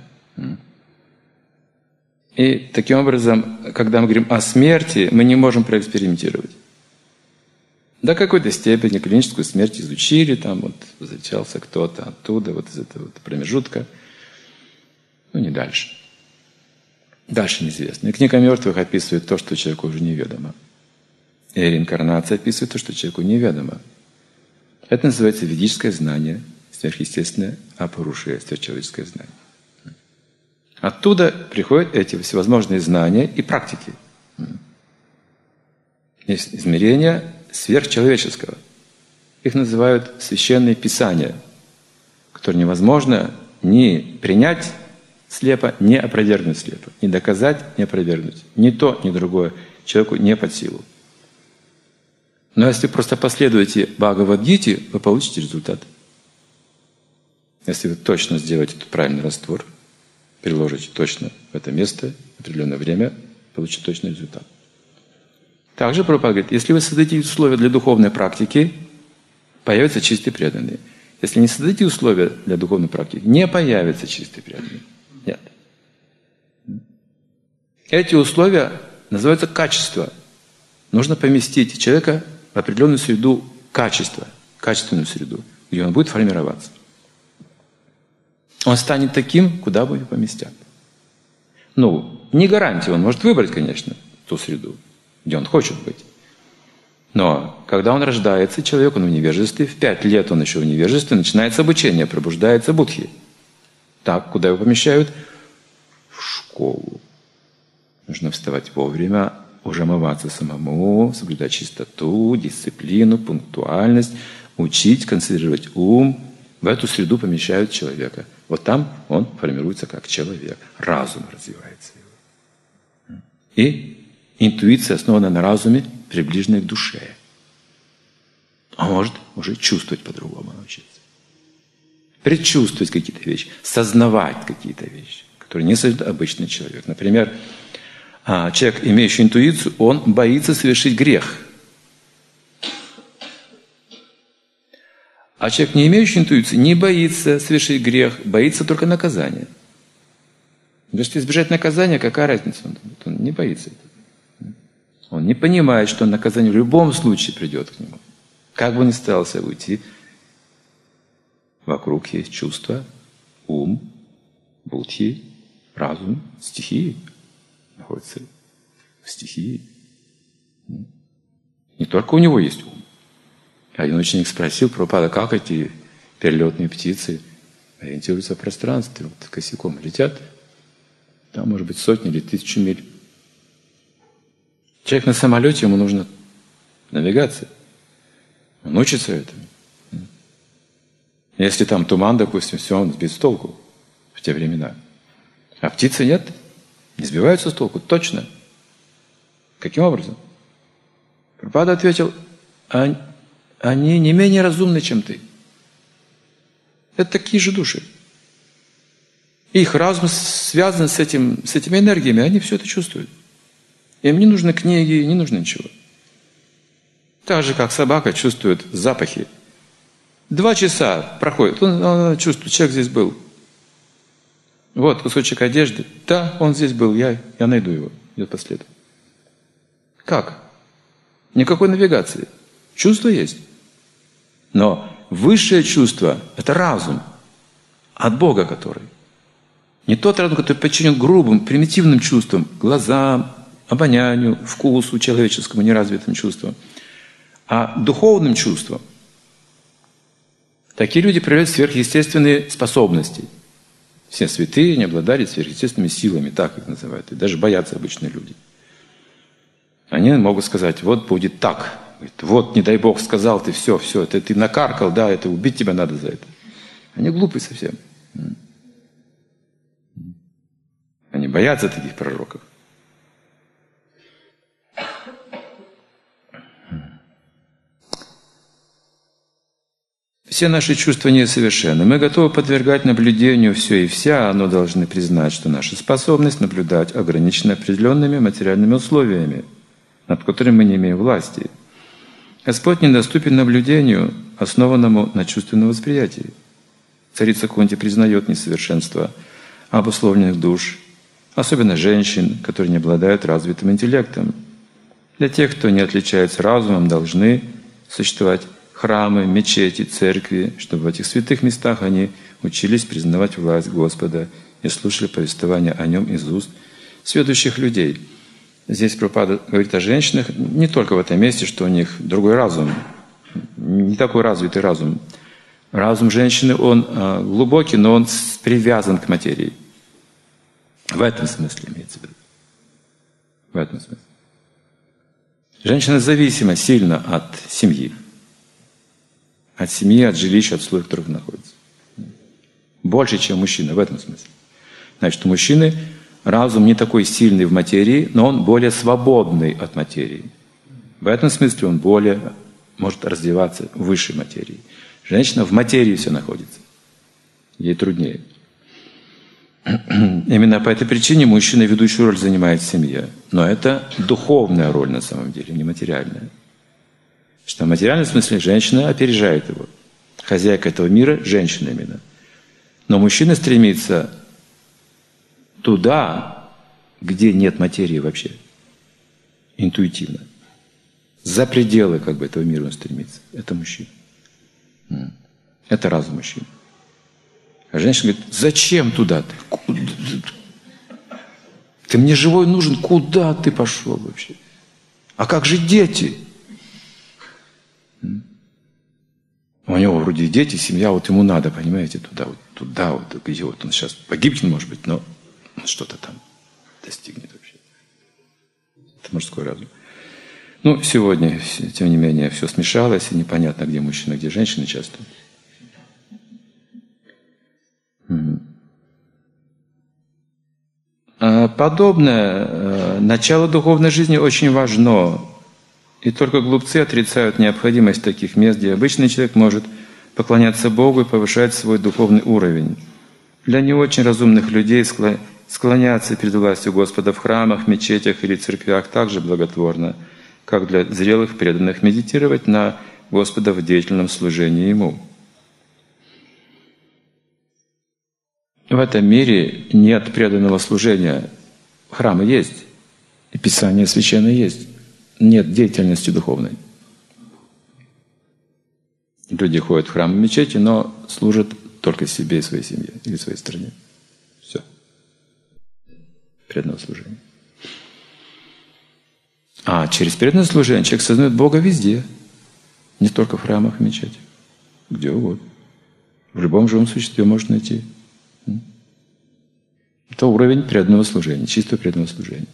Speaker 1: И таким образом, когда мы говорим о смерти, мы не можем проэкспериментировать. До какой-то степени клиническую смерть изучили, там вот возвращался кто-то оттуда, вот из этого вот промежутка. Ну, не дальше. Дальше неизвестно. И книга мертвых описывает то, что человеку уже неведомо. И реинкарнация описывает то, что человеку неведомо. Это называется ведическое знание, сверхъестественное апарушия, сверхчеловеческое знание. Оттуда приходят эти всевозможные знания и практики. Есть измерения сверхчеловеческого. Их называют священные писания, которые невозможно ни принять слепо, ни опровергнуть слепо, ни доказать, ни опровергнуть. Ни то, ни другое человеку не под силу. Но если просто последуете Бхагавад-гите, вы получите результат. Если вы точно сделаете этот правильный раствор, приложите точно в это место, в определенное время, получите точный результат. Также Прабхупада говорит, если вы создадите условия для духовной практики, появятся чистые преданные. Если не создадите условия для духовной практики, не появятся чистые преданные. Нет. Эти условия называются качество. Нужно поместить человека в определенную среду качества, качественную среду, где он будет формироваться. Он станет таким, куда бы его поместят. Ну, не гарантия, он может выбрать, конечно, ту среду, где он хочет быть. Но когда он рождается, человек, он в невежестве, в пять лет он еще в невежестве, начинается обучение, пробуждается будхи. Так, куда его помещают? В школу. Нужно вставать вовремя, уже омываться самому, соблюдать чистоту, дисциплину, пунктуальность, учить, концентрировать ум. В эту среду помещают человека. Вот там он формируется как человек. Разум развивается. И интуиция, основанная на разуме, приближенная к душе. А может уже чувствовать по-другому научиться. Предчувствовать какие-то вещи, сознавать какие-то вещи, которые не создает обычный человек. Например, человек, имеющий интуицию, он боится совершить грех. А человек, не имеющий интуиции, не боится совершить грех, боится только наказания. Если избежать наказания, какая разница? Он, он не боится этого. Он не понимает, что наказание в любом случае придет к нему. Как бы ни старался уйти, вокруг есть чувства, ум, будхи, разум, стихии. Находится в стихии. Не только у него есть ум. Один ученик спросил Прабхупада, как эти перелетные птицы ориентируются в пространстве, вот косяком летят, там может быть сотни или тысячи миль. Человек на самолете, ему нужна навигация. Он учится этому. Если там туман, допустим, все, он сбит с толку в те времена. А птицы нет, не сбиваются с толку, точно. Каким образом? Прабхупада ответил, они не менее разумны, чем ты. Это такие же души. Их разум связан с, этим, с этими энергиями, они все это чувствуют. Им не нужны книги, не нужно ничего. Так же, как собака чувствует запахи. Два часа проходит, он, он чувствует, человек здесь был. Вот кусочек одежды. Да, он здесь был, я, я найду его. Идет по следу. Как? Никакой навигации. Чувство есть. Но высшее чувство – это разум. От Бога который. Не тот разум, который подчинен грубым, примитивным чувствам, глазам, обонянию, вкусу человеческому, неразвитым чувствам, а духовным чувствам. Такие люди проявляют сверхъестественные способности. Все святые, они обладали сверхъестественными силами, так их называют. И даже боятся обычные люди. Они могут сказать, вот будет так. Вот, не дай Бог, сказал ты, все, все, это ты накаркал, да, это убить тебя надо за это. Они глупые совсем. Они боятся таких пророков. Все наши чувства несовершенны. Мы готовы подвергать наблюдению все и вся, но должны признать, что наша способность наблюдать ограничена определенными материальными условиями, над которыми мы не имеем власти. Господь недоступен наблюдению, основанному на чувственном восприятии. Царица Кунти признает несовершенство обусловленных душ, особенно женщин, которые не обладают развитым интеллектом. Для тех, кто не отличается разумом, должны существовать храмы, мечети, церкви, чтобы в этих святых местах они учились признавать власть Господа и слушали повествования о Нем из уст сведущих людей. Здесь Прабхупада говорит о женщинах не только в этом месте, что у них другой разум, не такой развитый разум. Разум женщины, он глубокий, но он привязан к материи. В этом смысле имеется в виду. В этом смысле. Женщина зависима сильно от семьи. От семьи, от жилища, от условий, в которых находится. Больше, чем мужчина, в этом смысле. Значит, у мужчины разум не такой сильный в материи, но он более свободный от материи. В этом смысле он более может развиваться в высшей материи. Женщина в материи все находится. Ей труднее. Именно по этой причине мужчина ведущую роль занимает в семье. Но это духовная роль на самом деле, не материальная. Что в материальном смысле женщина опережает его. Хозяйка этого мира – женщина именно. Но мужчина стремится туда, где нет материи вообще. Интуитивно. За пределы как бы этого мира он стремится. Это мужчина. Это разум мужчины. А женщина говорит: зачем туда ты? Ты мне живой нужен, куда ты пошел вообще? А как же дети? У него вроде дети, семья, вот ему надо, понимаете, туда, вот, туда, вот, где вот он сейчас погибнет, может быть, но что-то там достигнет вообще. Это мужской разум. Ну, сегодня, тем не менее, все смешалось, и непонятно, где мужчина, где женщина часто. Подобное начало духовной жизни очень важно. И только глупцы отрицают необходимость таких мест, где обычный человек может поклоняться Богу и повышать свой духовный уровень. Для не очень разумных людей склоняться перед властью Господа в храмах, мечетях или церквях так же благотворно, как для зрелых преданных медитировать на Господа в деятельном служении Ему. В этом мире нет преданного служения. Храмы есть, и Писание священное есть. Нет деятельности духовной. Люди ходят в храм и мечети, но служат только себе и своей семье или своей стране. Все. Преданное служение. А через преданное служение человек сознает Бога везде. Не только в храмах и мечетях. Где угодно. В любом живом существе может найти. Это уровень преданного служения, чистого преданного служения.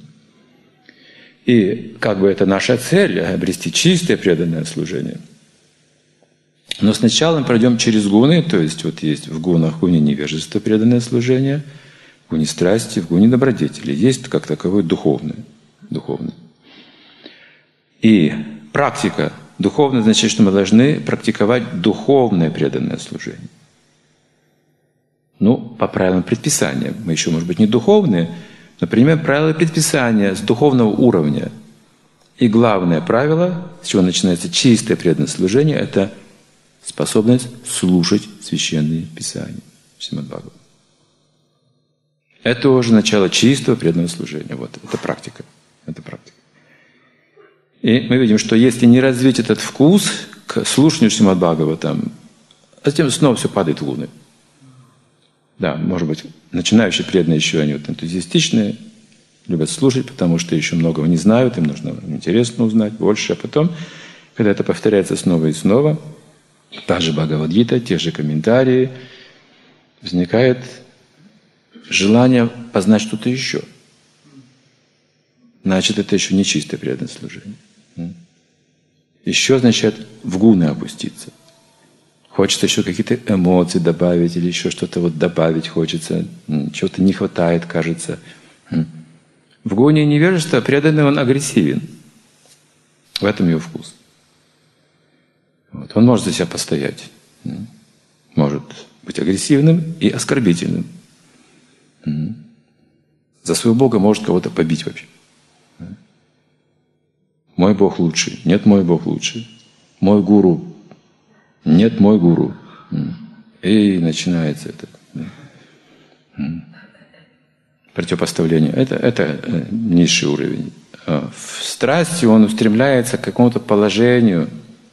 Speaker 1: И как бы это наша цель — обрести чистое преданное служение. Но сначала мы пройдем через гуны, то есть вот есть в гунах, в гуне невежества преданное служение, в гуне страсти, в гуне добродетели. Есть как таковое духовное. духовное. И практика духовная значит, что мы должны практиковать духовное преданное служение. Ну, по правилам предписания. Мы еще, может быть, не духовные, например, правила предписания с духовного уровня. И главное правило, с чего начинается чистое преданное служение, это способность слушать священные писания. Шримад-Бхагаватам. Это уже начало чистого преданного служения. Вот, это практика. Это практика. И мы видим, что если не развить этот вкус к слушанию Шримад-Бхагаватам, затем снова все падает в луны. Да, может быть, начинающие преданные еще они вот энтузиастичные, любят слушать, потому что еще многого не знают, им нужно интересно узнать больше. А потом, когда это повторяется снова и снова, та же Бхагавад-гита, те же комментарии, возникает желание познать что-то еще. Значит, это еще не чистое преданное служение. Еще означает в гуны опуститься. Хочется еще какие-то эмоции добавить или еще что-то вот добавить хочется. Чего-то не хватает, кажется. В гуне невежества преданный он агрессивен. В этом его вкус. Вот. Он может за себя постоять. Может быть агрессивным и оскорбительным. За своего Бога может кого-то побить вообще. Мой Бог лучший. Нет, мой Бог лучший. Мой гуру. Нет, мой гуру. И начинается это. Противопоставление. Это, это низший уровень. В страсти он устремляется к какому-то положению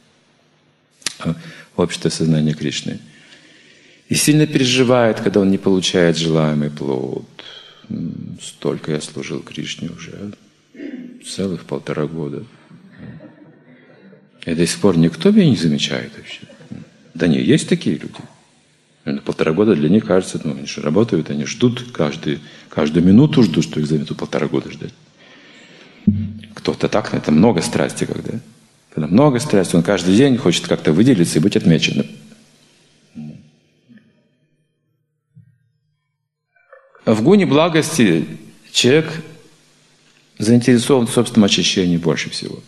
Speaker 1: общества сознания Кришны. И сильно переживает, когда он не получает желаемый плод. Столько я служил Кришне уже. Целых полтора года. И до сих пор никто меня не замечает вообще. Да не, есть такие люди. Полтора года для них кажется, ну, они же работают, они ждут, каждый, каждую минуту ждут, что их займет полтора года ждать. Кто-то так, это много страсти, когда. Когда много страсти, он каждый день хочет как-то выделиться и быть отмеченным. В гуне благости человек заинтересован в собственном очищении больше всего.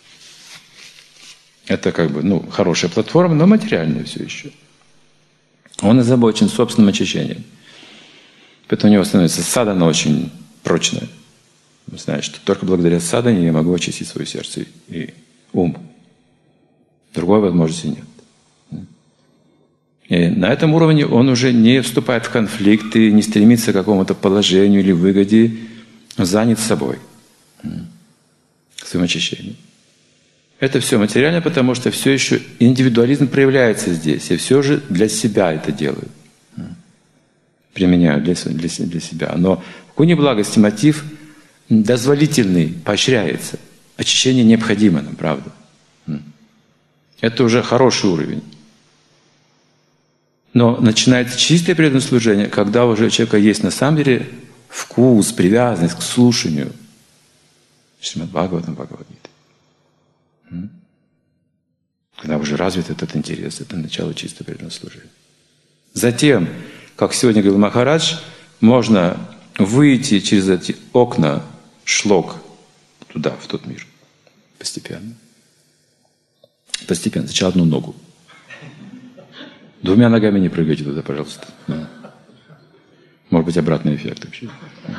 Speaker 1: Это как бы, ну, хорошая платформа, но материальная все еще. Он озабочен собственным очищением. Поэтому у него становится садхана очень прочная. Вы знаете, что только благодаря садхане я могу очистить свое сердце и ум. Другой возможности нет. И на этом уровне он уже не вступает в конфликты, не стремится к какому-то положению или выгоде, занят собой, своим очищением. Это все материально, потому что все еще индивидуализм проявляется здесь. И все же для себя это делают. Применяют для, для, для себя. Но в куне благости мотив дозволительный, поощряется. Очищение необходимо нам, правда. Это уже хороший уровень. Но начинается чистое преданное служение, когда уже у человека есть на самом деле вкус, привязанность к слушанию. Шримад Бхагаватам, Бхагавад-гиты. Когда уже развит этот интерес, это начало чисто преданного служения. Затем, как сегодня говорил Махарадж, можно выйти через эти окна шлок туда, в тот мир. Постепенно. Постепенно. Сначала одну ногу. Двумя ногами не прыгайте туда, пожалуйста. Может быть, обратный эффект вообще.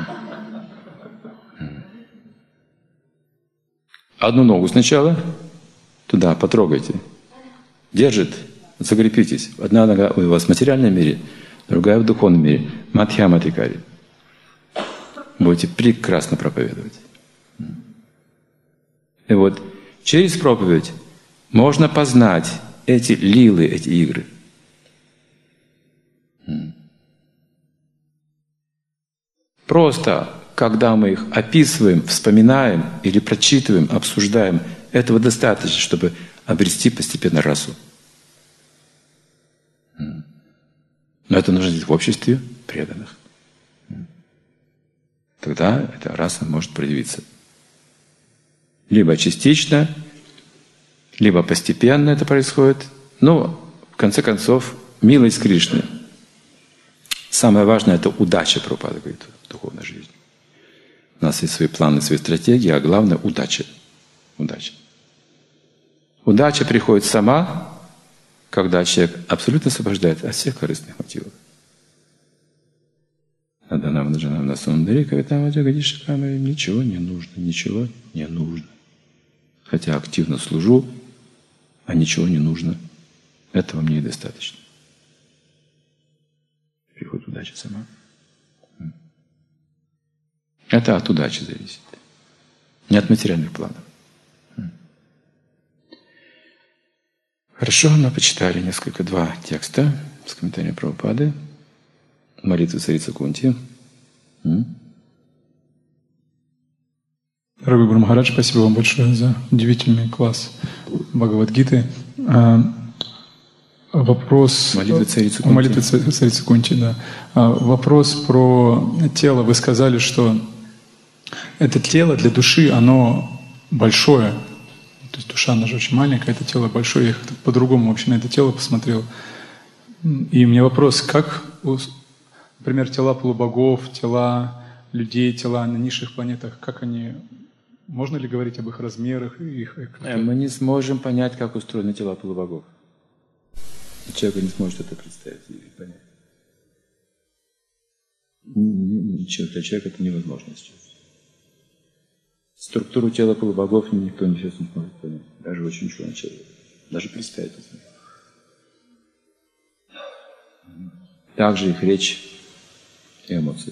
Speaker 1: Одну ногу сначала туда потрогайте. Держит, закрепитесь. Одна нога у вас в материальном мире, другая в духовном мире. Мадхьяматикари. Будете прекрасно проповедовать. И вот через проповедь можно познать эти лилы, эти игры. Просто, когда мы их описываем, вспоминаем или прочитываем, обсуждаем, этого достаточно, чтобы обрести постепенно расу. Но это нужно делать в обществе преданных. Тогда эта раса может проявиться. Либо частично, либо постепенно это происходит. Но, в конце концов, милость Кришны. Самое важное — это удача, Прабхупада говорит, в духовной жизни. У нас есть свои планы, свои стратегии, а главное — удача. Удача. Удача приходит сама, когда человек абсолютно освобождает от всех корыстных мотивов. Ничего не нужно, ничего не нужно. Хотя активно служу, а ничего не нужно. Этого мне и достаточно. Приходит удача сама. Это от удачи зависит. Не от материальных планов. Хорошо, мы почитали несколько, два текста с комментарием Прабхупады. Молитвы царицы Кунти.
Speaker 2: Дорогой Гуру Махарадж, спасибо вам большое за удивительный класс Бхагавад-гиты. Вопрос...
Speaker 1: Молитвы царицы Кунти.
Speaker 2: Молитвы царицы Кунти, да. Вопрос про тело. Вы сказали, что это тело для души, оно большое. То есть душа, она же очень маленькая, это тело большое. Я по-другому вообще на это тело посмотрел. И у меня вопрос, как, например, тела полубогов, тела людей, тела на низших планетах, как они... Можно ли говорить об их размерах? И их...
Speaker 1: Мы не сможем понять, как устроены тела полубогов. Человек не сможет это представить и понять. Ничего для человека это невозможно сейчас. Структуру тела полубогов никто сейчас не сможет понять. Даже очень ученый человек. Даже представить это. Также их речь и эмоции.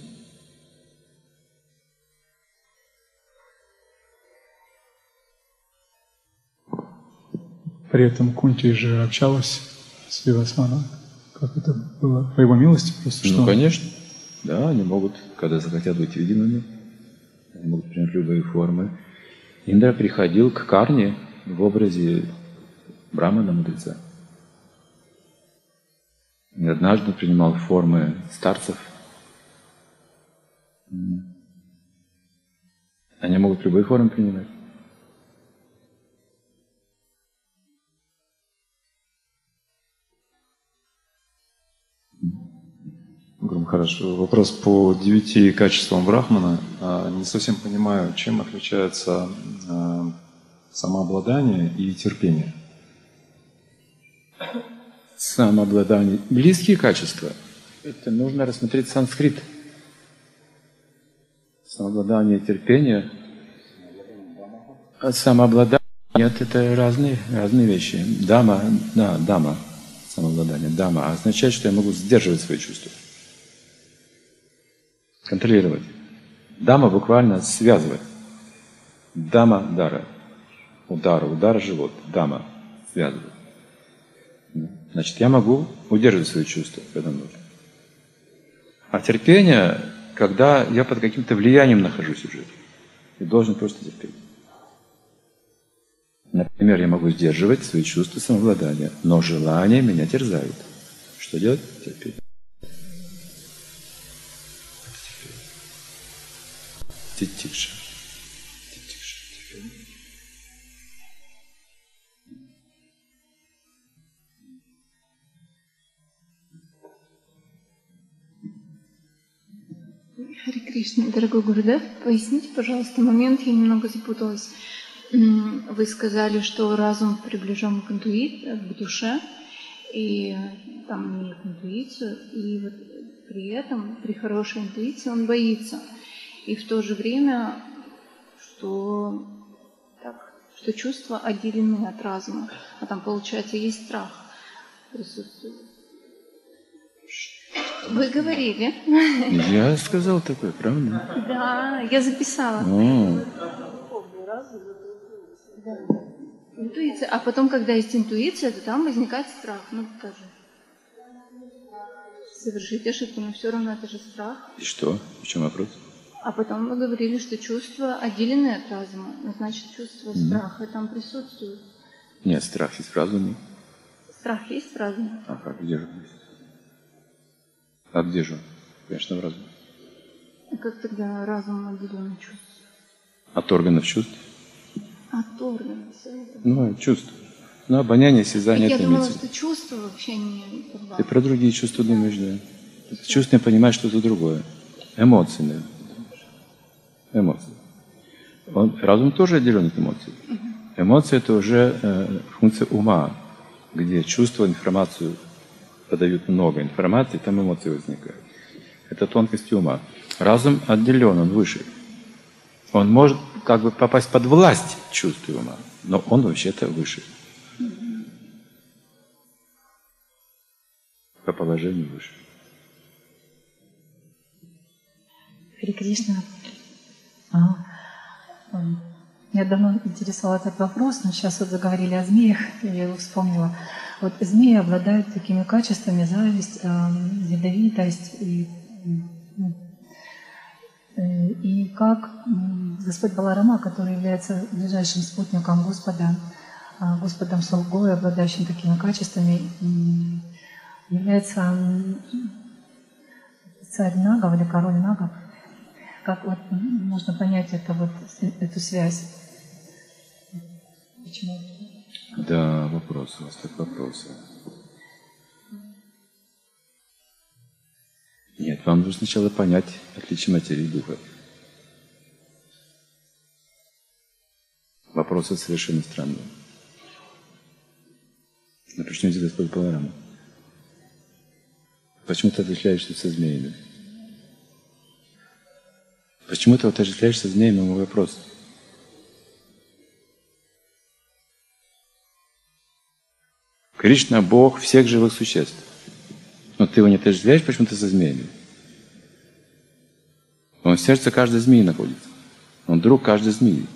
Speaker 2: При этом Кунти же общалась с Вивасваном. Как это было? По его милости просто?
Speaker 1: Ну,
Speaker 2: что?
Speaker 1: конечно. Да, они могут, когда захотят быть видимыми, они могут принять любые формы. Индра приходил к Карне в образе брамана мудреца. И однажды принимал формы старцев. Они могут любые формы принимать.
Speaker 3: Хорошо. Вопрос по девяти качествам Брахмана. Не совсем понимаю, чем отличается самообладание и терпение.
Speaker 1: Самообладание. Близкие качества. Это нужно рассмотреть санскрит. Самообладание, терпение. А самообладание, нет, это разные, разные вещи. Дама, да, дама, самообладание, дама, означает, что я могу сдерживать свои чувства. Контролировать. Дама буквально связывает. Дама дара. Удар, удар, живот. Дама связывает. Значит, я могу удерживать свои чувства, когда нужно. А терпение, когда я под каким-то влиянием нахожусь уже. И должен просто терпеть. Например, я могу сдерживать свои чувства самообладания, но желания меня терзают. Что делать? Терпеть. Чуть тише. Чуть тише. Терпение.
Speaker 4: Харе Кришна, дорогой Гурудев, поясните, пожалуйста, момент, я немного запуталась. Вы сказали, что разум приближен к интуиции, к душе, и там имеет интуицию, и вот при этом, при хорошей интуиции он боится. И в то же время, что, так, что чувства отделены от разума, а там, получается, есть страх присутствует. Вы говорили.
Speaker 1: Я сказал такое, правда?
Speaker 4: Да, я записала.
Speaker 1: О.
Speaker 4: Да. Интуиция. А потом, когда есть интуиция, то там возникает страх. Ну, покажи. Совершить ошибку, но все равно это же страх.
Speaker 1: И что? В чем вопрос?
Speaker 4: А потом вы говорили, что чувства отделены от разума. Ну, значит, чувство
Speaker 1: Mm-hmm.
Speaker 4: страха там присутствует.
Speaker 1: Нет, страх есть в разуме.
Speaker 4: Страх есть в разуме?
Speaker 1: А как, где же он есть? А где же он? Конечно, в разуме.
Speaker 4: А как тогда разум отделен от чувств?
Speaker 1: От органов чувств?
Speaker 4: От органов.
Speaker 1: Ну, чувств. Ну, обоняние, осязание,
Speaker 4: Я
Speaker 1: это
Speaker 4: думала,
Speaker 1: имеется.
Speaker 4: что чувства вообще не...
Speaker 1: Ты про другие чувства думаешь, да. Чувственно понимаешь что-то другое. Эмоции, наверное. Эмоции. Он, разум тоже отделен от эмоций. Эмоции – это уже э, функция ума, где чувства, информацию подают много информации, там эмоции возникают. Это тонкости ума. Разум отделен, он выше. Он может как бы попасть под власть чувств и ума, но он вообще-то выше. По положению выше.
Speaker 5: Харе Кришна. А, я давно интересовала этот вопрос, но сейчас вот заговорили о змеях, я его вспомнила. Вот змеи обладают такими качествами: зависть, ядовитость и, и как Господь Баларама, который является ближайшим спутником Господа, Господом Слугой, обладающим такими качествами, является царь нагов или король нагов. Как вот можно понять это, вот, эту связь? Почему?
Speaker 1: Да, вопрос, у вас так вопросы. Нет, вам нужно сначала понять отличие материи и духа. Вопросы совершенно странные. Но почему здесь Господь Баларама? Почему ты отождествляешься со змеями? Почему ты отождествляешься со змеями? Мой вопрос. Кришна – Бог всех живых существ. Но ты его не отождествляешь почему-то со змеями. Он в сердце каждой змеи находится. Он друг каждой змеи.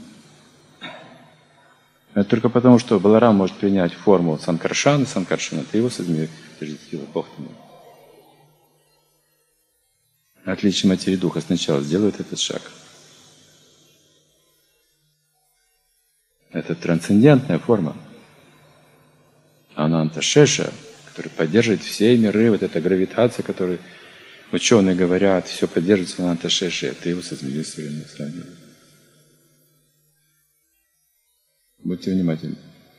Speaker 1: Это только потому, что Баларам может принять форму Санкаршана, Санкаршана, ты его со змеей отождествила. Бог ты мой. Отличие материи и духа сначала сделает этот шаг. Это трансцендентная форма. Ананта Шеша, который поддерживает все миры, вот эта гравитация, которую ученые говорят, все поддерживается Ананта Шеши, это его со змеей все время сравнивают. Будьте внимательны.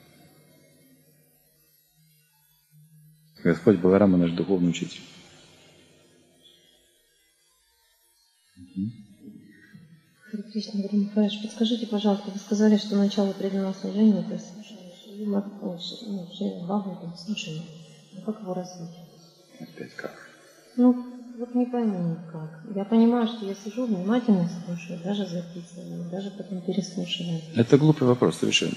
Speaker 1: Господь Баларама наш духовный учитель.
Speaker 6: Харе Кришна, Гуру Махарадж, подскажите, пожалуйста, вы сказали, что начало преданного служения – это слушание Бхагавата, слушание. А как его развить?
Speaker 1: Опять как?
Speaker 6: Ну, Вот не пойму никак. Я понимаю, что я сижу, внимательно слушаю, даже записываю, даже потом переслушиваю.
Speaker 1: Это глупый вопрос совершенно.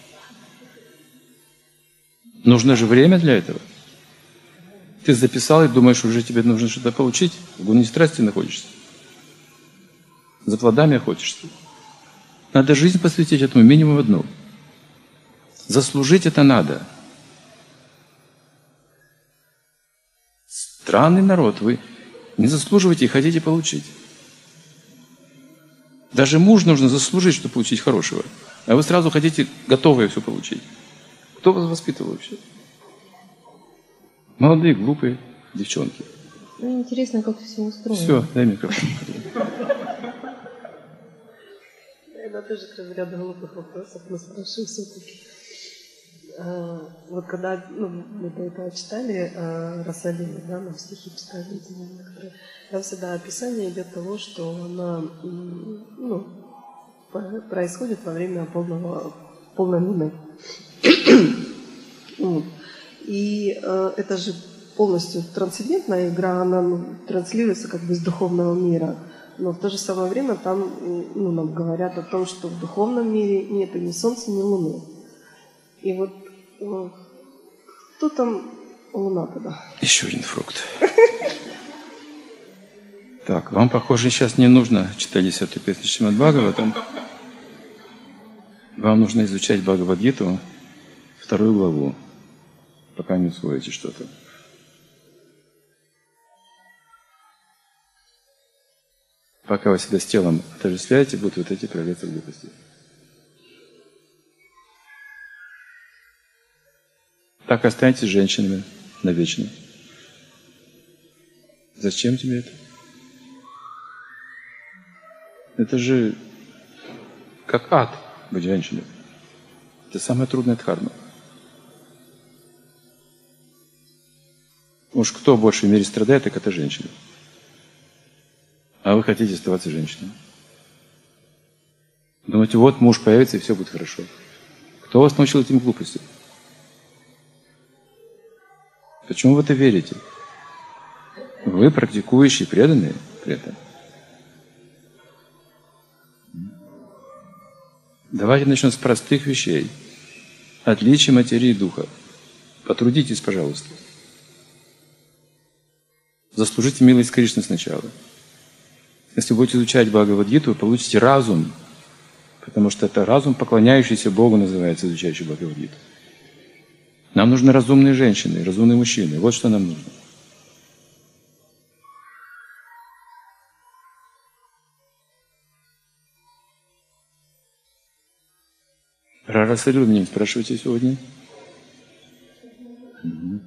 Speaker 1: Нужно же время для этого. Ты записал и думаешь, уже тебе нужно что-то получить. В гуне страсти находишься. За плодами охотишься. Надо жизнь посвятить этому, минимум одну. Заслужить это надо. Странный народ, вы не заслуживаете и хотите получить. Даже муж нужно заслужить, чтобы получить хорошего. А вы сразу хотите готовое все получить. Кто вас воспитывал вообще? Молодые, глупые девчонки.
Speaker 6: Ну, интересно, как все устроено.
Speaker 1: Все, дай микрофон.
Speaker 7: Это тоже к разряду глупых вопросов, но спрошу все-таки. Вот когда ну, мы до этого читали э, Расалину, да, нам стихи псковедения некоторые, там всегда описание идет того, что она ну, происходит во время полного, полной луны. И э, это же полностью трансцендентная игра, она ну, транслируется как бы из духовного мира. Но в то же самое время там ну, нам говорят о том, что в духовном мире нет ни солнца, ни луны. И вот ну, кто там луна тогда?
Speaker 1: Еще один фрукт. Так, вам, похоже, сейчас не нужно читать десятую песню Шримад Бхагаватам. Вам нужно изучать Бхагавад-гиту, вторую главу, пока не усвоите что-то. Пока вы себя с телом отождествляете, будут вот эти проявляться глупости. Так останетесь женщинами навечно. Зачем тебе это? Это же как ад быть женщиной. Это самая трудная дхарма. Уж кто больше в мире страдает, так это женщина. А вы хотите оставаться женщиной. Думаете, вот муж появится и все будет хорошо. Кто вас научил этим глупостям? Почему вы в это верите? Вы практикующие, преданные при этом. Давайте начнем с простых вещей. Отличие материи и духа. Потрудитесь, пожалуйста. Заслужите милость Кришны сначала. Если вы будете изучать Бхагавад-гиту, вы получите разум, потому что это разум, поклоняющийся Богу, называется, изучающий Бхагавад-гиту. Нам нужны разумные женщины, разумные мужчины. Вот что нам нужно. Про Расалину меня спрашиваете сегодня? Угу.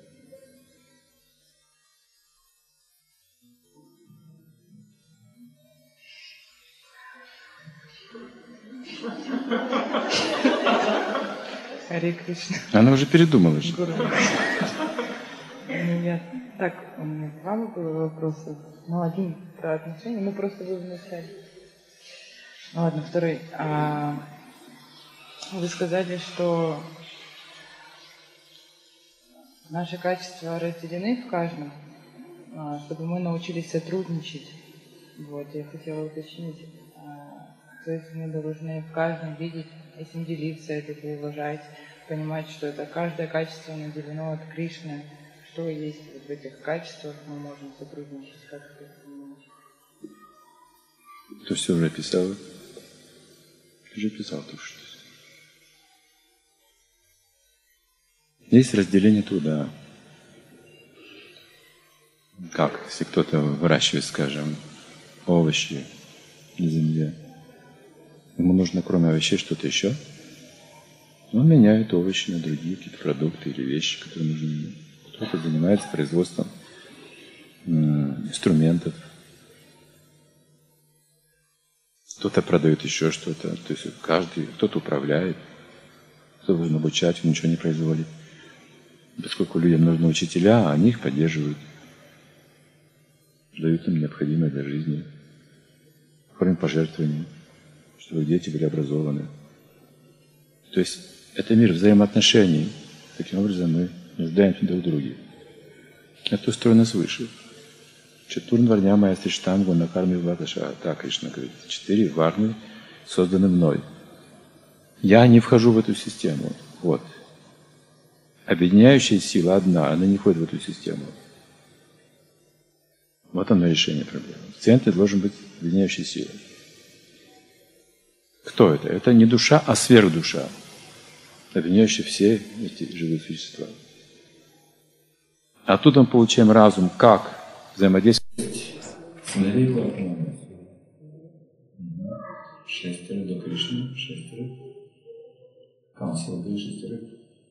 Speaker 8: Харе Кришна.
Speaker 1: Она уже передумала же.
Speaker 8: Ну, я так, у меня два было вопроса. Ну, один про отношения, ну просто вы вначале. Ну ладно, второй. А, вы сказали, что наши качества разделены в каждом, чтобы мы научились сотрудничать. Вот, я хотела уточнить. То есть мы должны в каждом видеть, этим делиться, это уважать, понимать, что это каждое качество наделено от Кришны. Что есть вот в этих качествах, мы можем сотрудничать, как это понимать.
Speaker 1: Ты все уже описала? Ты же описал то, что. Есть разделение труда. Как, если кто-то выращивает, скажем, овощи на земле, ему нужно, кроме овощей, что-то еще. Он меняет овощи на другие какие-то продукты или вещи, которые нужны ему. Кто-то занимается производством инструментов. Кто-то продает еще что-то. То есть каждый, кто-то управляет, кто должен обучать, он ничего не производит. Поскольку людям нужны учителя, они их поддерживают. Дают им необходимое для жизни. Форме пожертвований, чтобы дети были образованы. То есть это мир взаимоотношений. Таким образом мы нуждаемся друг в друге. Это устроено свыше. Четурн варняма ястриштангу на карме ваташа. Так Кришна говорит. Четыре варны созданы мной. Я не вхожу в эту систему. Вот. Объединяющая сила одна, она не входит в эту систему. Вот оно решение проблемы. В центре должен быть объединяющая сила. Кто это? Это не душа, а сверхдуша, объединяющая все эти живые существа. Оттуда мы получаем разум, как взаимодействовать с сыновей Бхагавана. Шестеро до Кришны, шестеро. Камсала были шестеро.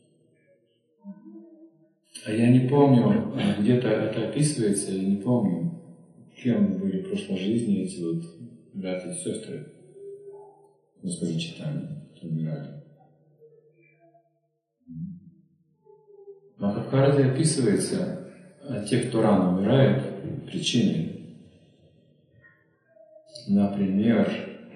Speaker 1: А я не помню, где-то это описывается, я не помню, кем были в прошлой жизни эти вот братья и сестры. Господи Чайтанья, умирали. В Махабхарате описывается, а те, кто рано умирают, причины. Например,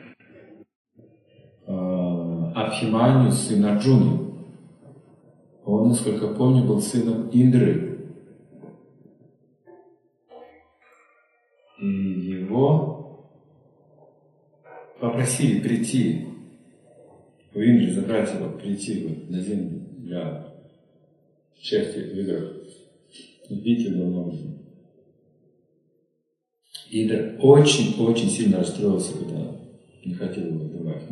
Speaker 1: Абхиманью, сын Арджуны. Он, насколько помню, был сыном Индры. И его попросили прийти, у Индры забрать его, прийти вот на землю для части в играх. Убить его можно. Индра очень-очень сильно расстроился, когда не хотел его отдавать.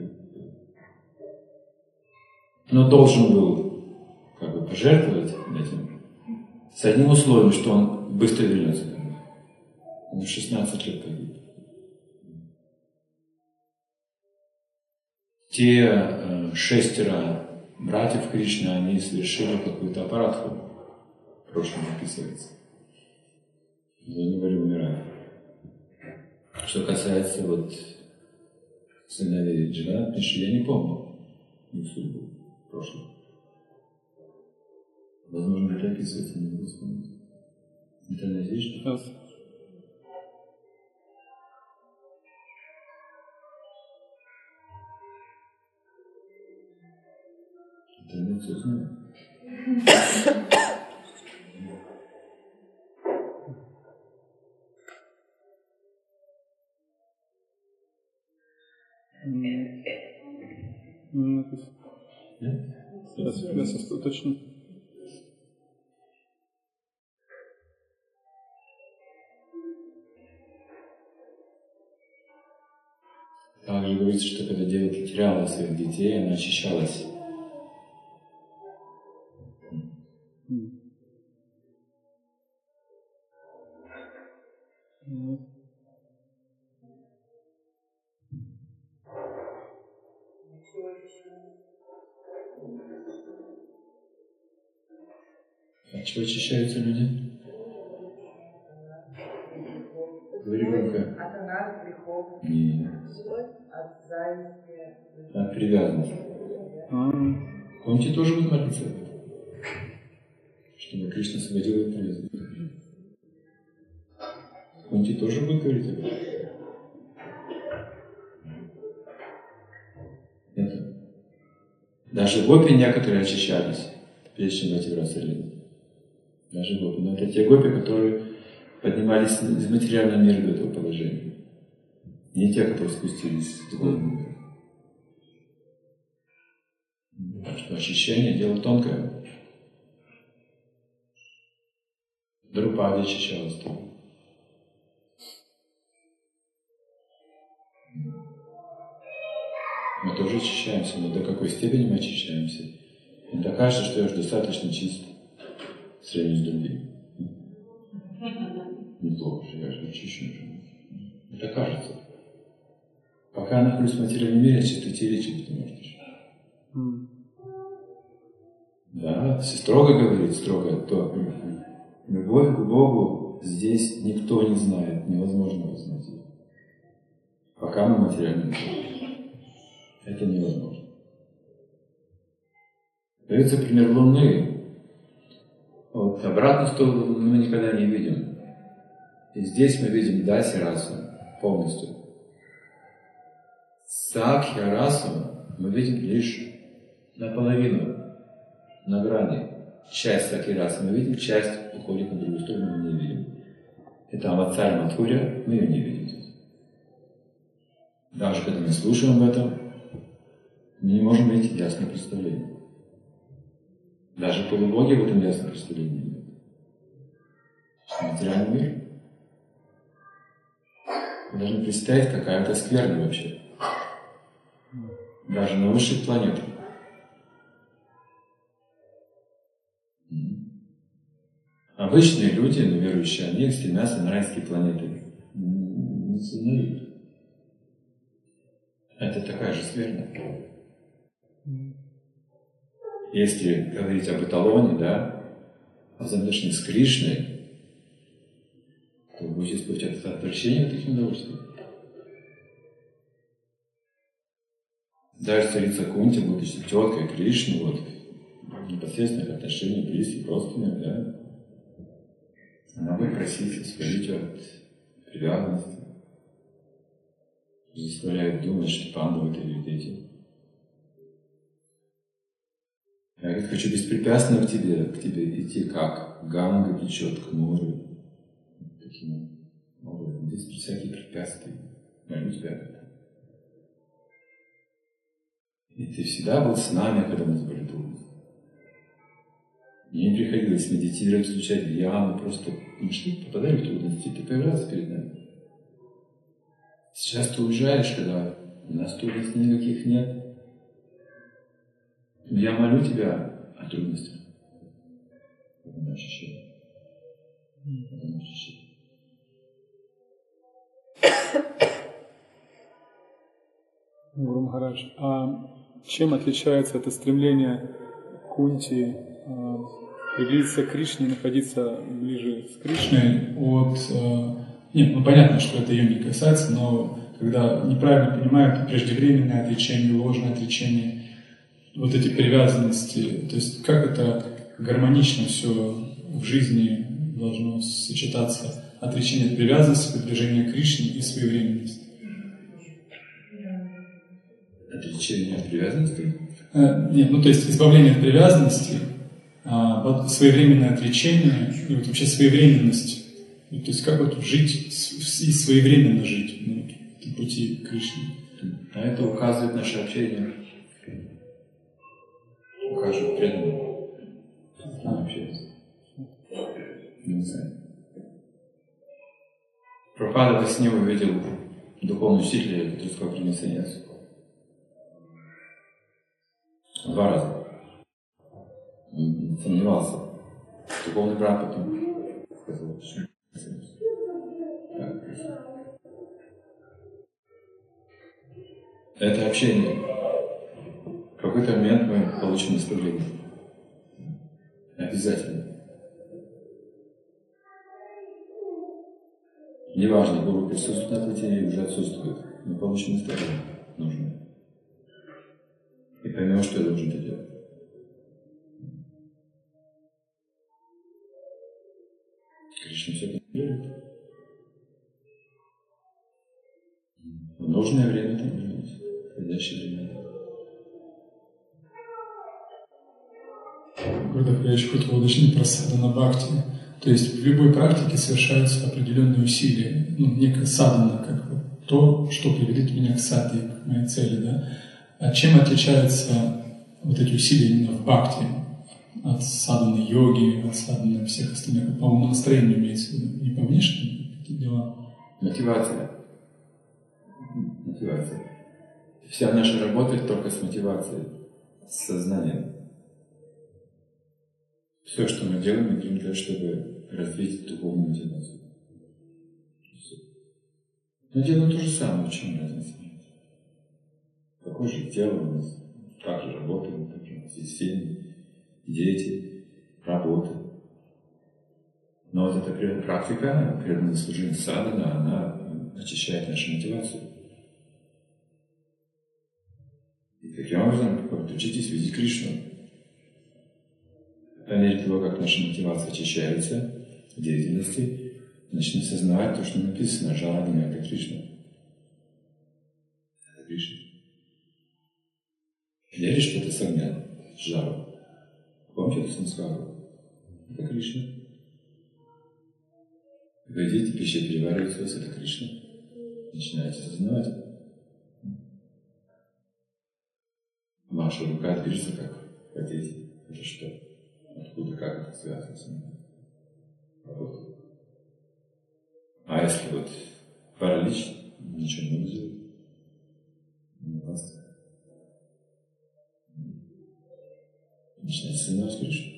Speaker 1: Но должен был как бы пожертвовать этим, с одним условием, что он быстро вернется домой. Он в шестнадцать лет погиб. Те э, шестеро братьев Кришны, они совершили какую-то аппаратку. В прошлом описывается. Они были умирать. Что касается вот сыновей Джиганат, я не помню их судьбу в прошлом. Возможно, это описывается, не могу вспомнить. Интернет есть что-то? Интернет все знает.
Speaker 2: Сейчас, сейчас уточню.
Speaker 1: Также говорится, что когда девушка теряла своих детей, она очищалась. От чего очищаются люди? Говори громко.
Speaker 9: От анар, грехов.
Speaker 1: Нет.
Speaker 9: От зависти.
Speaker 1: От привязанности. Помните, тоже будет молиться, чтобы Кришна освободил от привязанности. Помните, тоже будет говорить об этом. Это. Даже гопи некоторые очищались, прежде чем войти в Расалину. Даже гопи. Но это те гопи, которые поднимались из материального мира до этого положения. Не те, которые спустились в духовный мир. Так что очищение – дело тонкое. Друпади очищалась тоже. Мы тоже очищаемся, но до какой степени мы очищаемся? Иногда кажется, что я уже достаточно чист в сравнении с другими. Неплохо же, я же очищен уже. Это кажется. Пока я нахожусь в материальном мире, чистоте речи быть не может еще. Mm. Да, если строго говорить, строго, то любовь к Богу здесь никто не знает, невозможно познать ее. Пока мы в материальном мире. Это невозможно. Дается пример Луны. Вот, обратную сторону мы никогда не видим. И здесь мы видим Даси расу полностью. Сакхья расу мы видим лишь наполовину, на грани. Часть Сакхья расы мы видим, часть уходит на другую сторону, мы не видим. Это аватар Матхуря, мы ее не видим. Даже когда мы слушаем об этом, мы не можем иметь ясное представление. Даже полубоги в этом ясное представление нет. Материальный мир. Вы должны представить, какая это скверна вообще. Даже на высших планетах. Обычные люди, но верующие, они стремятся на райские планеты. Не сознают. Это такая же скверна. Если говорить об эталоне, да, о взаимоотношениях с Кришной, то вы будете испытывать отвращение от их удовольствия. Даже царица Кунти, будучи теткой Кришны, вот, в непосредственных отношениях, близких, родственных, да, она будет просить освободить от привязанности, заставляет думать, что пандавы — это ее дети. Я говорю, хочу беспрепятственно к тебе, к тебе идти, как Ганга течет к морю. Таким образом, без всяких препятствий. Молю тебя об этом. И ты всегда был с нами, когда мы были трудны. Мне не приходилось медитировать, изучать дьяну, просто мы шли, попадали в трудности, ты появлялся перед нами. Сейчас ты уезжаешь, когда у нас трудностей никаких нет. Я молю тебя о трудностях. Это мое ощущение. Это мое ощущение.
Speaker 2: Гуру Махарадж, а чем отличается это стремление Кунти а, приблизиться к Кришне, находиться ближе с Кришной от... А, нет, ну понятно, что это ее не касается, но когда неправильно понимают преждевременное отречение, ложное отречение, вот эти привязанности, то есть как это гармонично все в жизни должно сочетаться, отречение от привязанности, приближение к Кришне и своевременность.
Speaker 1: Отречение от привязанности?
Speaker 2: Э, нет, ну то есть избавление от привязанности, а, вот своевременное отречение и вот вообще своевременность. То есть как вот жить и своевременно жить ну, на пути к Кришне.
Speaker 1: А это указывает наше общение. Укажет преданным. Нам общается. Не знаю. Прабхупада во сне увидел духовного учителя, который сказал принять саньясу. Два раза. Он сомневался. Духовный брат потом сказал, что это общение. В какой-то момент мы получим наставление. Обязательно. Неважно, гуру присутствует на пути или уже отсутствует. Мы получим наставление нужное. И поймем, что я должен это делать. Кришна все это делает. В нужное время там вернуть. В подходящее время.
Speaker 2: Гурдев, я еще хотел уточнить про садхана бхакти. То есть в любой практике совершаются определенные усилия, ну, некая садхана, как вот то, что приведет меня к садхи, к моей цели, да? А чем отличаются вот эти усилия именно в бхакти от садханы йоги, от садханы всех остальных? По умонастроению имеется в виду, не по внешним какие дела?
Speaker 1: Мотивация. Мотивация. Вся наша работа только с мотивацией, с сознанием. Все, что мы делаем, мы делаем для того, чтобы развить духовную мотивацию. Мы делаем то же самое, в чем разница. Какое же дело у нас, как же работаем, как же у нас есть семьи, дети, работа. Но вот эта практика, преданное служение садхана, она очищает нашу мотивацию. И таким образом, учитесь видеть Кришну. По мере того, как наша мотивация очищается в деятельности, начнем осознавать то, что написано «Жарадана» — это Кришна. Это Кришна. Веришь, что это с огня, с жаром. Помните эту самскару? Это Кришна. Вы едите, пища переваривается, это Кришна. Начинаете осознавать. Ваша рука движется, как хотите. Это что? Откуда, как это связано с ним? Работает. А если вот паралич, ничего не делать. Не просто. Начинаете осознавать Кришну.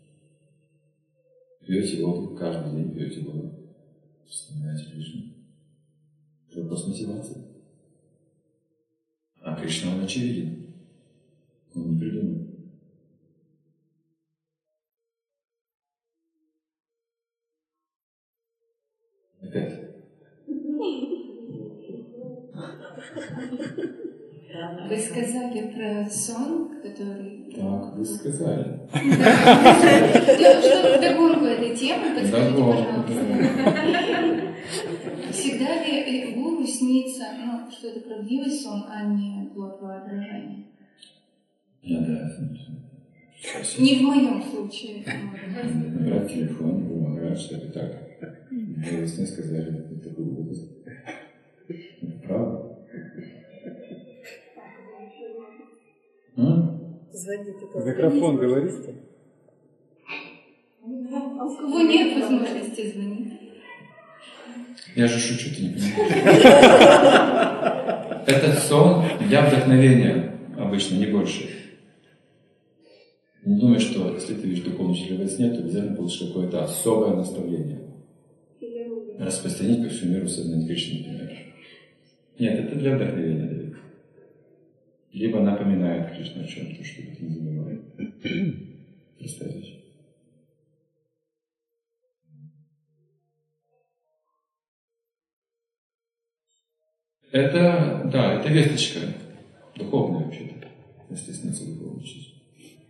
Speaker 1: Пьете воду, каждый день пьете воду. Вспоминаете Кришну. Это вопрос мотивации. А Кришна, он очевиден. Он не придумал. Опять.
Speaker 4: Вы сказали про сон, который...
Speaker 1: Так, вы сказали.
Speaker 4: Что вдогонку этой темы, подскажите, пожалуйста. Всегда ли гуру снится, ну, что это правдивый сон, а не плод воображения?
Speaker 1: Нет, да.
Speaker 4: Не в моем случае.
Speaker 1: Набрать телефон, бумага, что это так. Вы во сне сказали такую глупость. Это правда?
Speaker 7: Звоните.
Speaker 2: В микрофон говорите?
Speaker 4: А у кого нет возможности звонить?
Speaker 1: Я же шучу, ты не понимаешь. Этот сон для вдохновения обычно, не больше. Не думай, что если ты видишь духовного учителя во сне, то обязательно получишь какое-то особое наставление. Распространить по всему миру сознание Кришны, например. Нет, это для вдохновения дает. Либо напоминает Кришну о чем-то, чтобы ты не забывал. Представить. Это, да, это весточка духовная вообще-то, если снится духовная часть.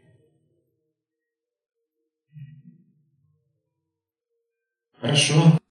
Speaker 1: Хорошо.